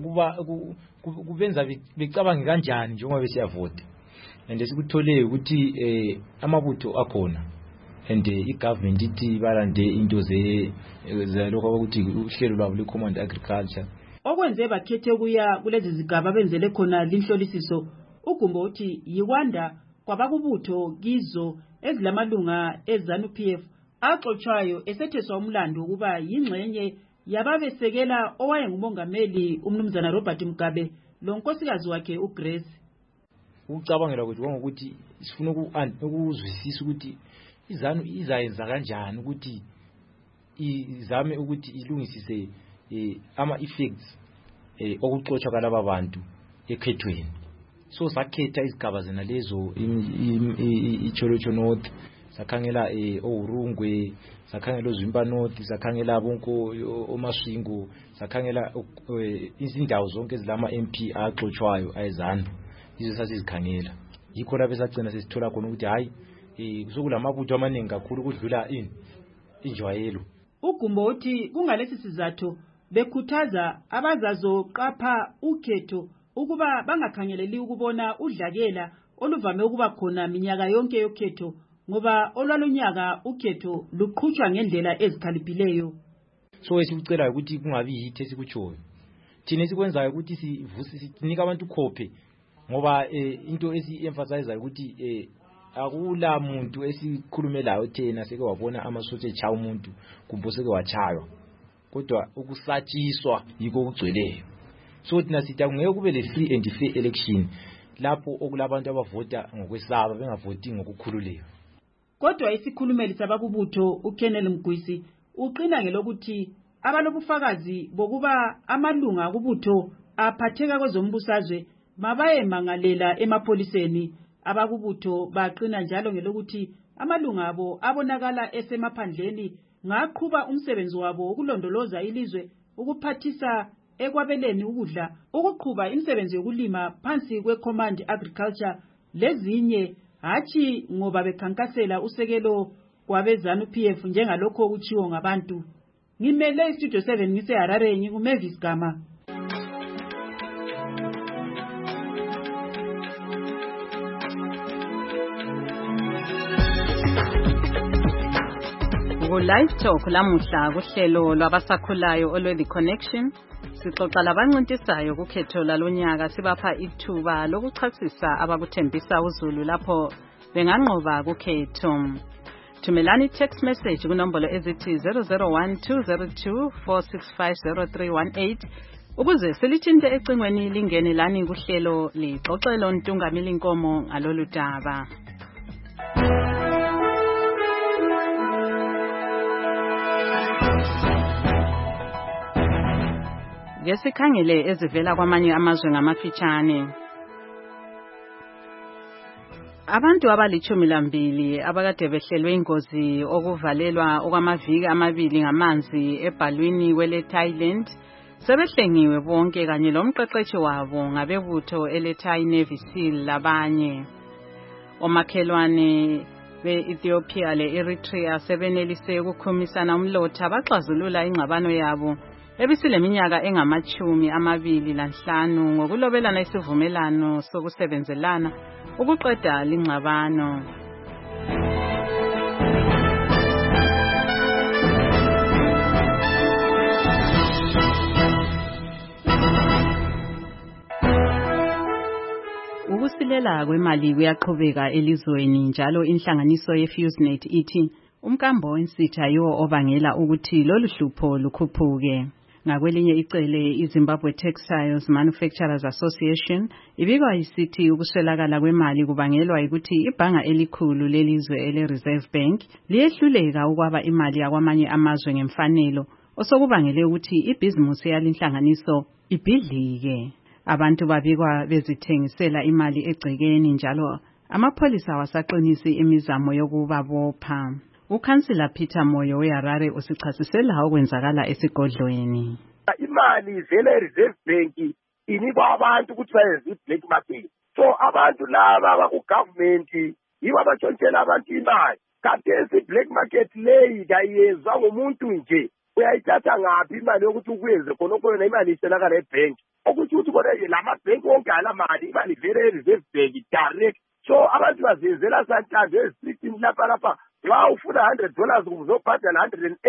kubenza becabange kanjani njengoba besiyavota. And sikutholeye ukuthi amabutho akhona and i-government ithi balande into zalokho ukuthi uhlelo lwabo le-Command Agriculture. Okwenze bakhethe kuya kulezi zigaba benzele khona linhlolisiso uGumbo uthi yikwanda kwabakubutho kizo ezilamalunga eZANU-PF axotshayo esetheswa umlando ukuba yingxenye yababesekela owayengumongameli umnumzana Robert Mugabe lo nkosikazi wakhe uGrace. Ukucabangela ukuthi ngokuthi sifuna ukuzwisisa ukuthi iZANU izayenza kanjani ukuthi izame ukuthi ilungisise ama-effects okuxotshwa kalaba bantu ekhethweni. So sakhetha izigaba zena lezo iCholocho North, sakhangela oHurungwe, sakhangela oZimba North, sakhangela bonke oMasvingo, sakhangela izindawo zonke ezilama MP axotshwayo ayeZANU. Izo sasizikhangela. Yikho lapho esagcina sesithola khona ukuthi hayi sokulamabutho amaningi kakhulu kudlula injwayelo. uGumbo uthi kungalesi sizathu bekhuthaza abazazoqapha ukhetho ukuba bangakhangeleli ukubona udlakela oluvame ukuba khona minyaka yonke yokhetho ngoba olwalunyaka ukhetho luqhutshwa ngendlela ezikhaliphileyo. So esikucela ukuthi kungabi yithi esikutshoyo. Thina esikwenzayo ukuthi sinika abantu khophe ngoba into esi-emphasize ukuthi akula muntu esikhulumelayo thina seke wabona amasotshe echawa umuntu kumbe seke wachaywa kodwa ukusatshiswa yiko ukugcweleyo. So thina sithi akungeke kube le free and fair election lapho okulabantu abavota ngokwesaba bengavoti ngokukhululeka. Kodwa isikhulumeli sabakubutho uKenneth Mgwisi uqina ngelokuthi abalobufakazi bokuba amalunga kubutho aphatheka kwezombusazwe mabaye mangalela emapholiseni. Abakubutho baqina njalo ngelokuthi amalunga abo abonakala esemaphandleni ngaqhuba umsebenzi wabo ukulondoloza ilizwe ukuphathisa ekwabeleni ukudla ukuqhuba imisebenzi yokulima phansi kweCommand Agriculture lezinye hathi ngoba bekhankasela usekelo kwabeZANU-PF njengalokho kuchiwo ngabantu. Ngimele iStudio 7 ngiseHarare ngikuMavis Gama. Live Talk lamuhla kuhlelo lwabasakhulayo olwe-The Connection sixoxa labancintisayo kukhetho lalonyaka sibapha ithuba lokuchasisa abakuthembisa uZulu lapho benganqoba kukhetho. Thumelani text message kunombolo ezithi 001-202-465-0318 ukuze silithinte ecingweni lingene lani kuhlelo lixoxelo Ntungamili Nkomo ngalolu daba. Ngesikhangele ezivela kwamanye amazwe ngamafitshane. Abantu abali-12 abakade behlelwe ingozi okuvalelwa okwamaviki amabili ngamanzi ebhalwini kwele Thailand sebehlengiwe bonke kanye lomqeqeshi wabo ngabebutho eleThai Navy SEAL labanye. Omakhelwane be-Ethiopia le-Eritrea sebenelise ukukhumisana umlotha baxazulula ingxabano yabo ebisileminyaka engama-25 ngokulobelana isivumelano sokusebenzelana ukuqeda lingxabano. Ukusilela kwemali kuyaqhubeka elizweni njalo inhlanganiso ye-FuseNet ithi umkambo wensitha yiwo obangela ukuthi lolu hlupho lukhuphuke. Ngakwelinye icele iZimbabwe Textiles Manufacturers Association ibikwa isithi ukuswelakala kwemali kubangelwa ukuthi ibhanga elikhulu lelizwe ele-Reserve Bank liyehluleka ukwaba imali yakwamanye amazwe ngemfanelo osokubangele ukuthi ibhizimusi yalinhlanganiso ibhidlike. Abantu babikwa bezithengisela imali egcekeni njalo amapholisa wasaqinisi imizamo yokubabopha. Ukhansila Peter Moyo weHarare usichasisela okwenzakala esigodlweni. Imali ivela eReserve Bank inikwa abantu ukuthi bayenze i-black market. So abantu laba baku-government yibo abatshontshela abantu imali. Kanti esi-black market leyi kayiyenzwa ngumuntu nje. Uyayithatha ngaphi imali yokuthi ukuyenze khonokho yona imali iswelakala ebhenki. Ukuthi kona lamabhenki wonke alamali imali ivela eReserve Bank direct. So abantu bazenzela sanhlamvu ezisitini lapha nxa ufuna $100 uzobhadala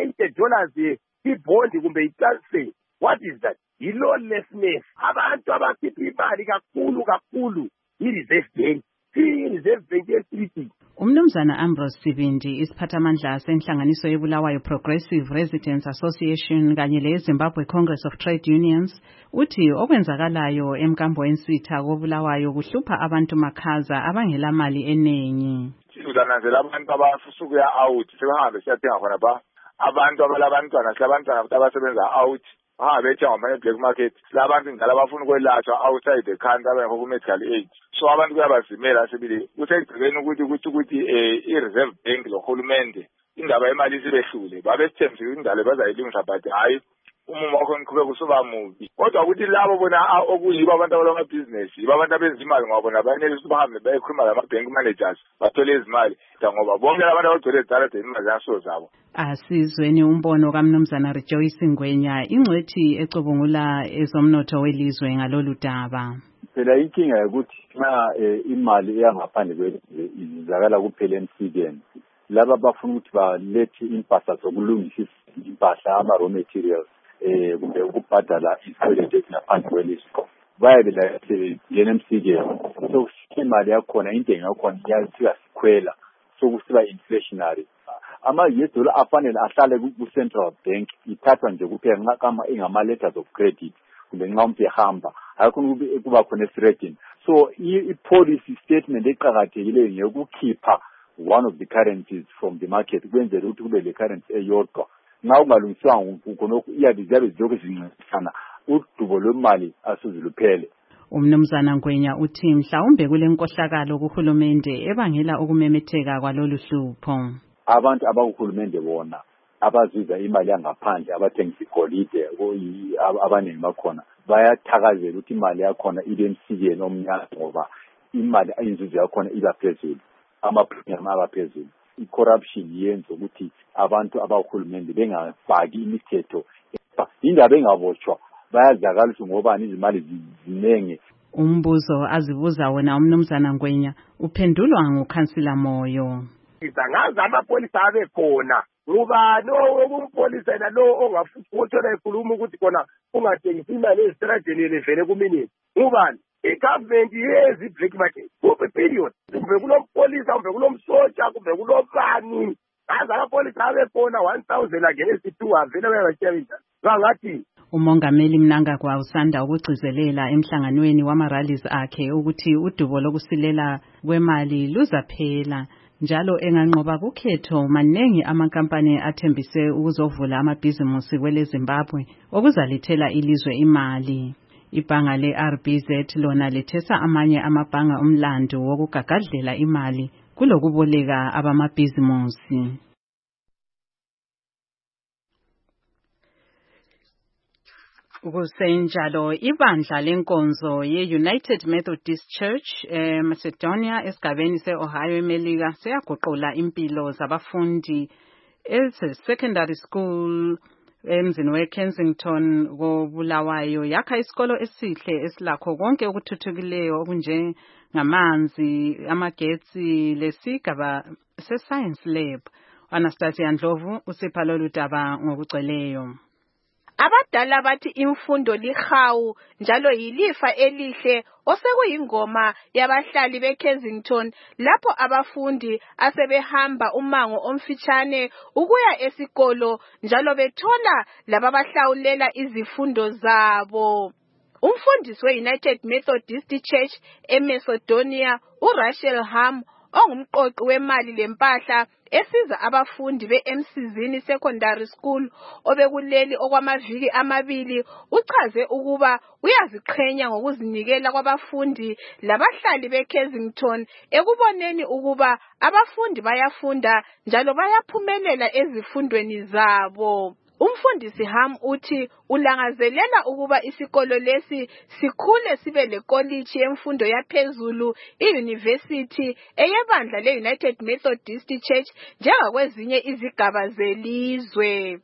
$180 ibhondi kumbe itransfer. What is that? Lawlessness. Abantu abakhipha imali kakhulu iReserve Bank. iReserve Bank yesitini. Umnumzana Ambrose Sibindi isiphathamandla senhlanganiso yeBulawayo Progressive Residents Association kanye leZimbabwe Congress of Trade Unions uthi okwenzakalayo emkambo wensitha koBulawayo kuhlupha abantu makhaza abangela mali enengi. Sizananzela abantu abafisa ukuya out sebehambe siyathenga khona ba abantu abalabantwana silabantwana abasebenza out bahambe bethenga ngama black market silabantu ngala bafuna ukwelatshwa outside the country abengekho ku medical aid. So abantu kuyabazimela sibili kuthegcikeni ukuthi iReserve Bank lohulumende indaba yemali sibehlule babesithembisa indaba bazayilungisa but hayi umumo wakho niqhubeka usuba mubi. Kodwa ukuthi labo bona okuyibo abantu abalamabusiness yibo abantu abezimali ngoba bona bayenele ukuthi bahambe bayekhuluma lama-bank managers bathole izimali ngoba bonke abantu abagcwele ezithalade imali yaso zabo. Asizweni umbono kaMnumzana Rejoice Ngwenya ingcwethi ecubungula ezomnotho welizwe ngalolu daba. Phela inkinga ukuthi nxa imali eyangaphandle kwelizwe izizakala kuphela emsikeni laba bafuna ukuthi balethe impahla zokulungisa impahla ama-raw materials kumbe ukubhadala izikweletu ezingaphandle kwelizwe bayabe yena emsikeni so imali yakhona intengo yakhona iyasiya sikhwela sokusiba inflationary. Ama-US dollar afanele ahlale ku-Central Bank ithathwa nje kuphela nxa ingama-letters of credit kumbe nxa umuntu ehamba hayikhona kuba khona esirating. So i-policy statement eqakathekileyo ngeyokukhipha one of the currencies from the market kwenzela ukuthi kube le currency eyodwa nxa ungalungiswanga khonokho ziyabe zilokhu zincedisana udubo lwemali asuze luphele. Umnumzana Ngwenya uthi mhlawumbe kule nkohlakalo kuhulumende ebangela ukumemetheka kwalolu hlupho. Abantu abakuhulumende bona abazuza imali yangaphandle abathengisa igolide abaningi bakhona bayathakazela ukuthi imali yakhona ibe emsikeni omnyama ngoba imali inzuzo yakhona iba phezulu ama-premium aba phezulu. I-corruption yenza ukuthi abantu abakuhulumende bengafaki imithetho indaba engabotshwa bayazakala ukuthi ngobani izimali zinenge. Umbuzo azibuza wona umnumzana Ngwenya uphendulwa ngukhansila Moyo. Ngazi amapholisa abe khona ngubani umpolisa lo ongafuthola ekhuluma ukuthi khona ungathengisi imali ezitradeni levele kuminini ngubani? I-government yenza i-black market kumbe period kumbe kulompolisa kumbe kulomsoja kumbe kulobani. Ngazi amapholisa abe khona 1000 against 2 avele bayabatshelisa bangathi. Umongameli Mnangagwa usanda ukugcizelela emhlanganweni wama-rallies akhe ukuthi udubo lokusilela kwemali luzaphela njalo enganqoba kukhetho maningi amakampani athembise ukuzovula amabhizimusi kwele Zimbabwe okuzalethela ilizwe imali. Ibhanga le-RBZ lona lethesa amanye amabhanga umlando wokugagadlela imali kulokuboleka abamabhizimusi. Kusenjalo ibandla lenkonzo ye-United Methodist Church Macedonia esigabeni se-Ohio eMelika seyaguqula impilo zabafundi eze-secondary school emzini we-Kensington koBulawayo yakha isikolo esihle esilakho konke okuthuthukileyo okunjengamanzi, amagetsi lesigaba se-science lab. Anastasia Ndlovu usipha lolu daba ngokugcweleyo. Abadala bathi imfundo lihawu njalo yilifa elihle osekuyingoma yabahlali beKensington lapho abafundi asebehamba umango omfitshane ukuya esikolo njalo bethola lababahlawulela izifundo zabo. Umfundisi we-United Methodist Church eMacedonia uRachel Ham ongumqoqi wemali lempahla esiza abafundi beMsizini Secondary School obekuleli okwamaviki amabili uchaze ukuba uyaziqhenya ngokuzinikela kwabafundi labahlali beKensington ekuboneni ukuba abafundi bayafunda njalo bayaphumelela ezifundweni zabo. Umfundisi Ham uthi ulangazelela ukuba isikolo lesi sikhule sibe lekoliji yemfundo yaphezulu iuniversity eyebandla le-United Methodist Church njengakwezinye izigaba zelizwe.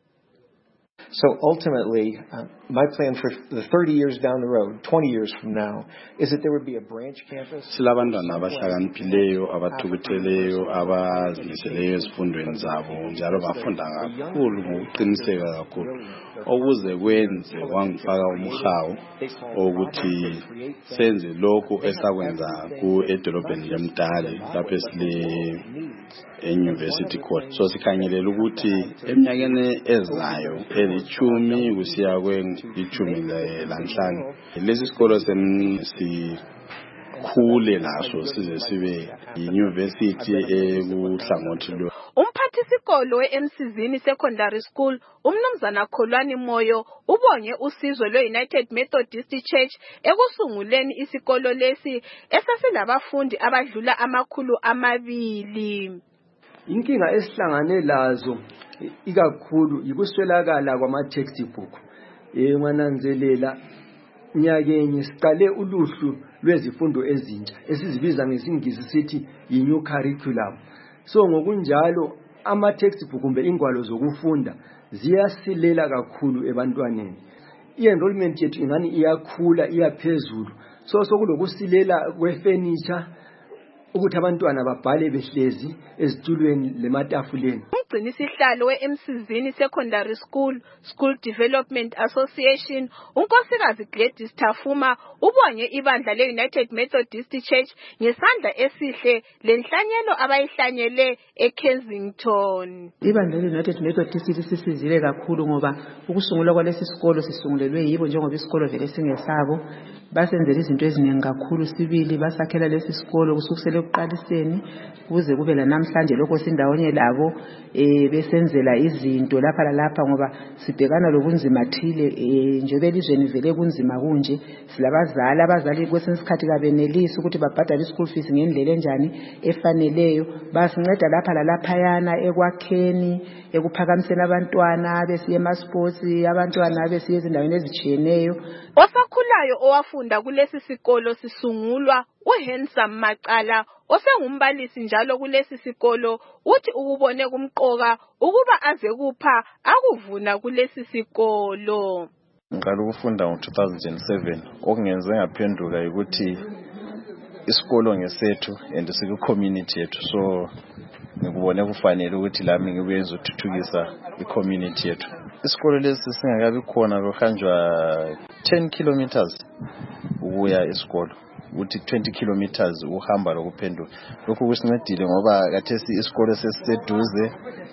So ultimately, my plan for the 30 years down the road, 20 years from now, is that there would be a branch campus. Silabantwana abahlakaniphileyo abathukutheleyo abazimiseleyo ezifundweni zabo njalo bafunda kakhulu ngokuqiniseka kakhulu okuze kwenze wangifaka umhawu ukuthi senze lokhu esakwenza edolobheni leMdali lapho esile euniversity court. So sikhangelela ukuthi eminyakeni ezayo elichumi kusiya kwelichumi lanhlanu lesi sikolo sikhule naso size sibe university ekuhlangothi lo. Umphathisikolo we-Msizini Secondary School umnumzana Kholwani Moyo ubonge usizo lwe-United Methodist Church ekusunguleni isikolo lesi esasilabafundi abadlula 200. Inkinga esihlangane lazo ikakhulu ikuswelakala kwama-textbook. Ngananzelela nyakenye siqale uluhlu lwezifundo ezintsha esizibiza ngesingisi sithi yi-new curriculum. So ngokunjalo ama-textbook kumbe ingwalo zokufunda ziyasilela kakhulu ebantwaneni. I-enrollment yethu ingani iyakhula iyaphezulu. So sokulokusilela kwe-furniture ukuthi abantwana babhale behlezi ezitulweni lematafuleni. Umgcinisihlalo we-Msizini Secondary School Development Association unkosikazi Gladys Tafuma ubonge ibandla le-United Methodist Church ngesandla esihle lenhlanyelo abayihlanyele eKensington. Ibandla le-United Methodist lisisizile kakhulu ngoba ukusungulwa kwalesi sikolo sisungulelwe yibo njengoba isikolo vele singesabo. Basenzela izinto eziningi kakhulu sibili basakhela lesi sikolo kusukusela ekuqaliseni kuze kube lanamhlanje lokho sindawonye labo besenzela izinto lapha lalapha ngoba sibhekana lobunzima thile njengoba elizweni vele kunzima kunje silabazali abazali kwesinye isikhathi kabenelisi ukuthi babhadale school fees ngendlela enjani efaneleyo basinceda lapha lalaphayana ekwakheni ekuphakamiseni abantwana besiye ema-sports abantwana besiye ezindaweni ezitshiyeneyo. Osakhulayo owafunda kulesi sikolo sisungulwa uHandsome Macala osengumbalisi njalo kulesi sikolo uthi ukubone kumqoka ukuba aze kupha akuvuna kulesi sikolo. Ngiqala ukufunda ngo-2007 okungenze ngaphenduka ukuthi isikolo ngesethu and siku-community yethu so ngikubone kufanele ukuthi lami ngibuye ngizothuthukisa i-community yethu. Isikolo lesi singakabi khona kuhanjwa 10 kilometers ukuya esikolo ukuthi 20 kilometers uhamba lokuphenduka. Lokhu kusincedile ngoba kathesi isikolo sesiseduze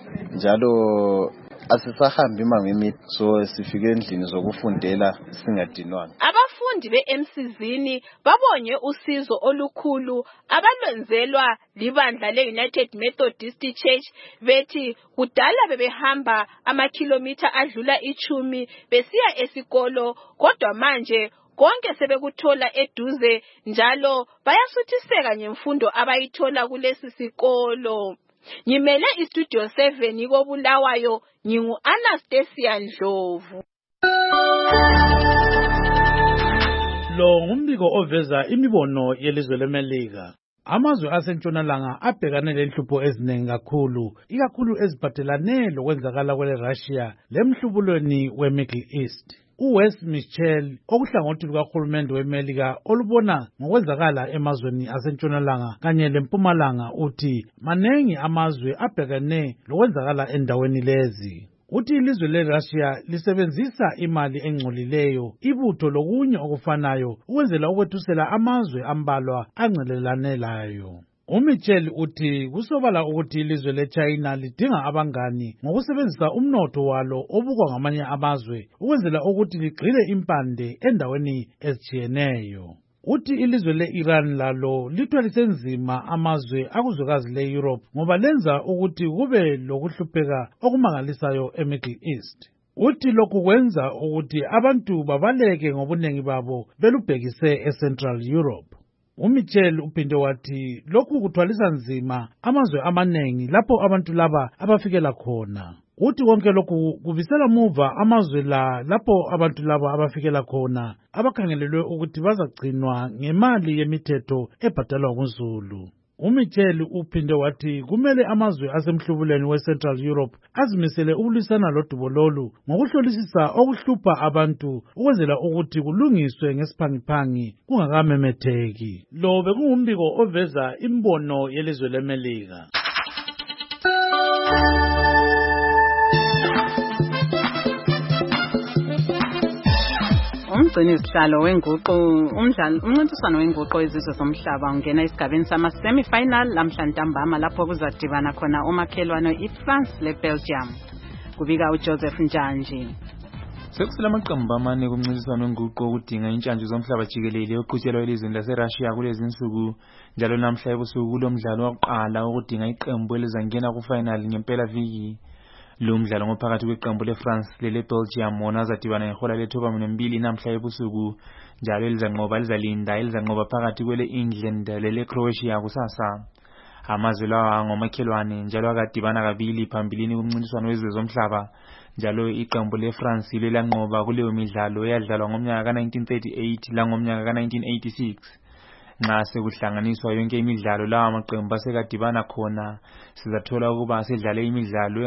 njalo asisahambi imango emide so sifike endlini zokufundela singadinwanga. Abafundi beMsizini babonye usizo olukhulu abalwenzelwa libandla le-United Methodist Church bethi kudala bebehamba amakhilomitha adlula 10 besiya esikolo kodwa manje konke sebekuthola eduze njalo bayasuthiseka ngemfundo abayithola kulesi sikolo. Ngimele istudio 7 koBulawayo ngingu Anastasia Ndlovu. Lo ngumbiko oveza imibono yelizwe leMelika. Amazwe asentshonalanga abhekane lenhlupho eziningi kakhulu, ikakhulu eziphathelane lokwenzakala kwele-Russia lemhlubulweni we-Middle East. uWes Mitchell okuhlangothi lukahulumende weMelika olubona ngokwenzakala emazweni asentshonalanga kanye lempumalanga uthi manengi amazwe abhekane lokwenzakala endaweni lezi. Uthi ilizwe leRussia lisebenzisa imali engcolileyo, ibutho lokunye okufanayo ukwenzela ukwethusela amazwe ambalwa angcelelane layo. uMitchell uthi kusobala ukuthi ilizwe leChina lidinga abangani ngokusebenzisa umnotho walo obukwa ngamanye amazwe ukwenzela ukuthi ligxile impande endaweni ezitshiyeneyo. Uthi ilizwe le-Iran lalo lithwalise nzima amazwe akuzwekazi le-Europe ngoba lenza ukuthi kube lokuhlupheka okumangalisayo eMiddle East. Uthi lokhu kwenza ukuthi abantu babaleke ngobunengi babo belubhekise eCentral Europe. uMitchell uphinde wathi lokhu kuthwalisa nzima amazwe amanengi lapho abantu laba abafikela khona. Uthi konke lokhu kubisela muva amazwe lapho abantu laba abafikela khona abakhangelelwe ukuthi bazagcinwa ngemali yemithetho ebhadalwa kunzulu. uMitchell uphinde wathi kumele amazwe asemhlubulweni we-Central Europe azimisele ukulwisana lodubo lolu ngokuhlolisisa okuhlupha abantu ukwenzela ukuthi kulungiswe ngesiphangiphangi kungakamemetheki. Lo bekungumbiko oveza imbono yelizwe leMelika. Umgcinisihlalo wenguqu umncintiswano wenguqu wezizwe zomhlaba ungena esigabeni sama-semi-final lamhla ntambama lapho kuzadibana khona omakhelwane iFrance leBelgium. Kubika uJoseph Njanji. Sekusela amaqembu amane kumncintiswano wenguqu okudinga intshantshi zomhlaba jikelele oqhutshelwa elizweni laseRussia kulezi insuku, njalo namhla ebusuku kulomdlalo wokuqala okudinga iqembu elizangena kufinal ngempela viki. Lo mdlalo ngophakathi kweqembu leFrance leleBelgium wona azadibana ngehola le-12 namhla ebusuku, njalo elizanqoba phakathi kwele-England lele-Croatia kusasa. Amazwe lawa ngomakhelwane njalo akadibana kabili phambilini kumncintiswano wezizwe zomhlaba, njalo iqembu leFrance lelanqoba kuleyo midlalo eyadlalwa ngomnyaka ka-1938 langomnyaka ka-1986. Nxa sekuhlanganiswa yonke imidlalo lawa maqembu asekadibana khona, sizathola ukuba asedlale imidlalo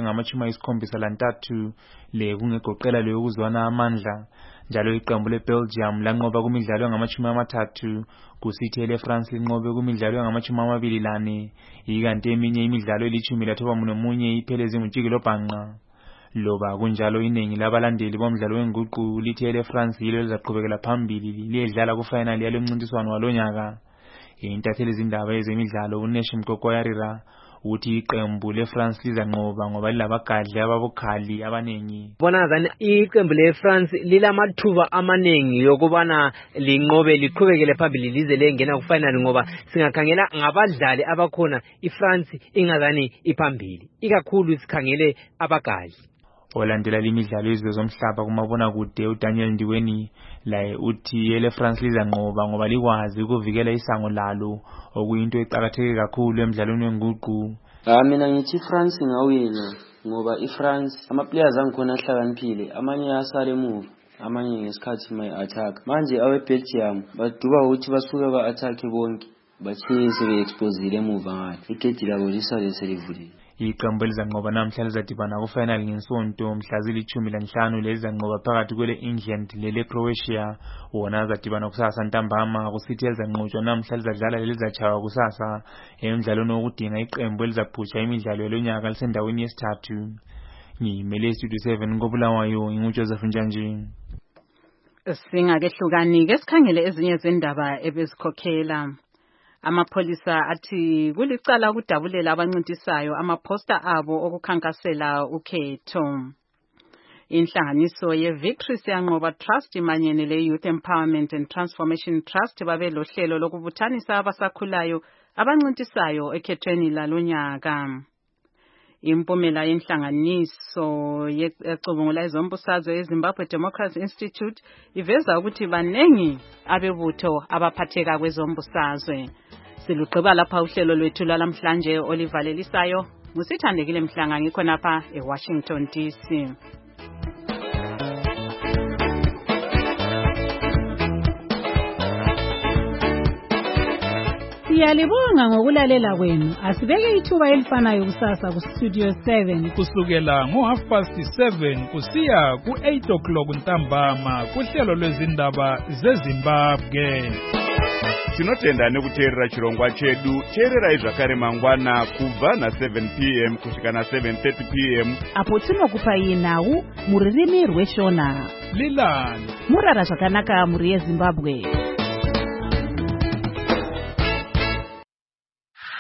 engama-73 kungegoqela leyokuzwana amandla, njalo iqembu leBelgium lanqoba kumidlalo engama-30 kusithi eleFrance linqobe kumidlalo engama-24, ikanti eminye imidlalo eli-11 ipheleze ngutshikilobhanqa. Loba kunjalo iningi labalandeli bomdlalo wenguqu lithi eleFrance yilo lizaqhubekela phambili liyedlala kufinal yalo mncintiswano walonyaka. Intatheli izindaba ezemidlalo uNesh Mkokoyarira uthi iqembu leFrance lizanqoba ngoba lilabagadli ababukhali abanengi. Bonazana iqembu leFrance lilamathuba amanengi yokubana linqobe liqhubekele phambili lize lengena kufinal ngoba singakhangela ngabadlali abakhona iFrance ingazani iphambili, ikakhulu sikhangele abagadli. Olandela imidlalo yezizwe zomhlaba kumabona kude uDaniel Ndiweni laye uthi eleFrance lizanqoba ngoba likwazi ukuvikela isango lalo okuyinto eqhakatheke kakhulu emidlalweni wenguqu. Mina ngithi iFrance ingawina ngoba iFrance ama-players angikhona ahlakaniphile, amanye asale emuva, amanye ngesikhathi attack. Manje aweBelgium baduba ukuthi basuke ba-attack bonke bathe sebe-exposile emuva ngalo, igedi labo lisale selivulile. Iqembu elizanqoba namhla lizadibana kufinal ngesonto mhla zili-15 lezanqoba phakathi kwele-England lele-Croatia wona azadibana kusasa ntambama, kusithi elizanqotshwa namhla lizadlala lelizatshaywa kusasa emidlalweni wokudinga iqembu elizaphutsha imidlalo yalonyaka lisendaweni yesithathu. Ngimele Studio 7 koBulawayo nginguJoseph Njanji. Singakehlukani-ke sikhangele ezinye zendaba ebezikhokhela. Amapholisa athi kulicala ukudabulela abancintisayo amaphosta abo okukhankasela ukhetho. Inhlanganiso ye-Victory Siyanqoba Trust imanyene le-Youth Empowerment and Transformation Trust babe lohlelo lokubuthanisa abasakhulayo abancintisayo ekhethweni lalonyaka. Impumela yenhlanganiso yecubungula ezombusazwe eZimbabwe Democracy Institute iveza ukuthi banengi abebutho abaphatheka kwezombusazwe. Silugqiba lapha uhlelo lwethu lalamhlanje olivalelisayo. Ngusithandekile Mhlanga ngikho napha eWashington DC. Siyalibonga ngokulalela kwenu. Asibeke ithuba elifanayo kusasa ku Studio 7 kusukela ngo7:30 kusiya ku8 ntambama kuhlelo lwezindaba zeZimbabwe. Tinotenda nekuteerera chirongwa chedu. Teererai zvakare mangwana kubva na7 p.m. kusvika na7:30 p.m. apo tinokupai nhau muririmi rweshona. Lilani murara zvakanaka muri yeZimbabwe.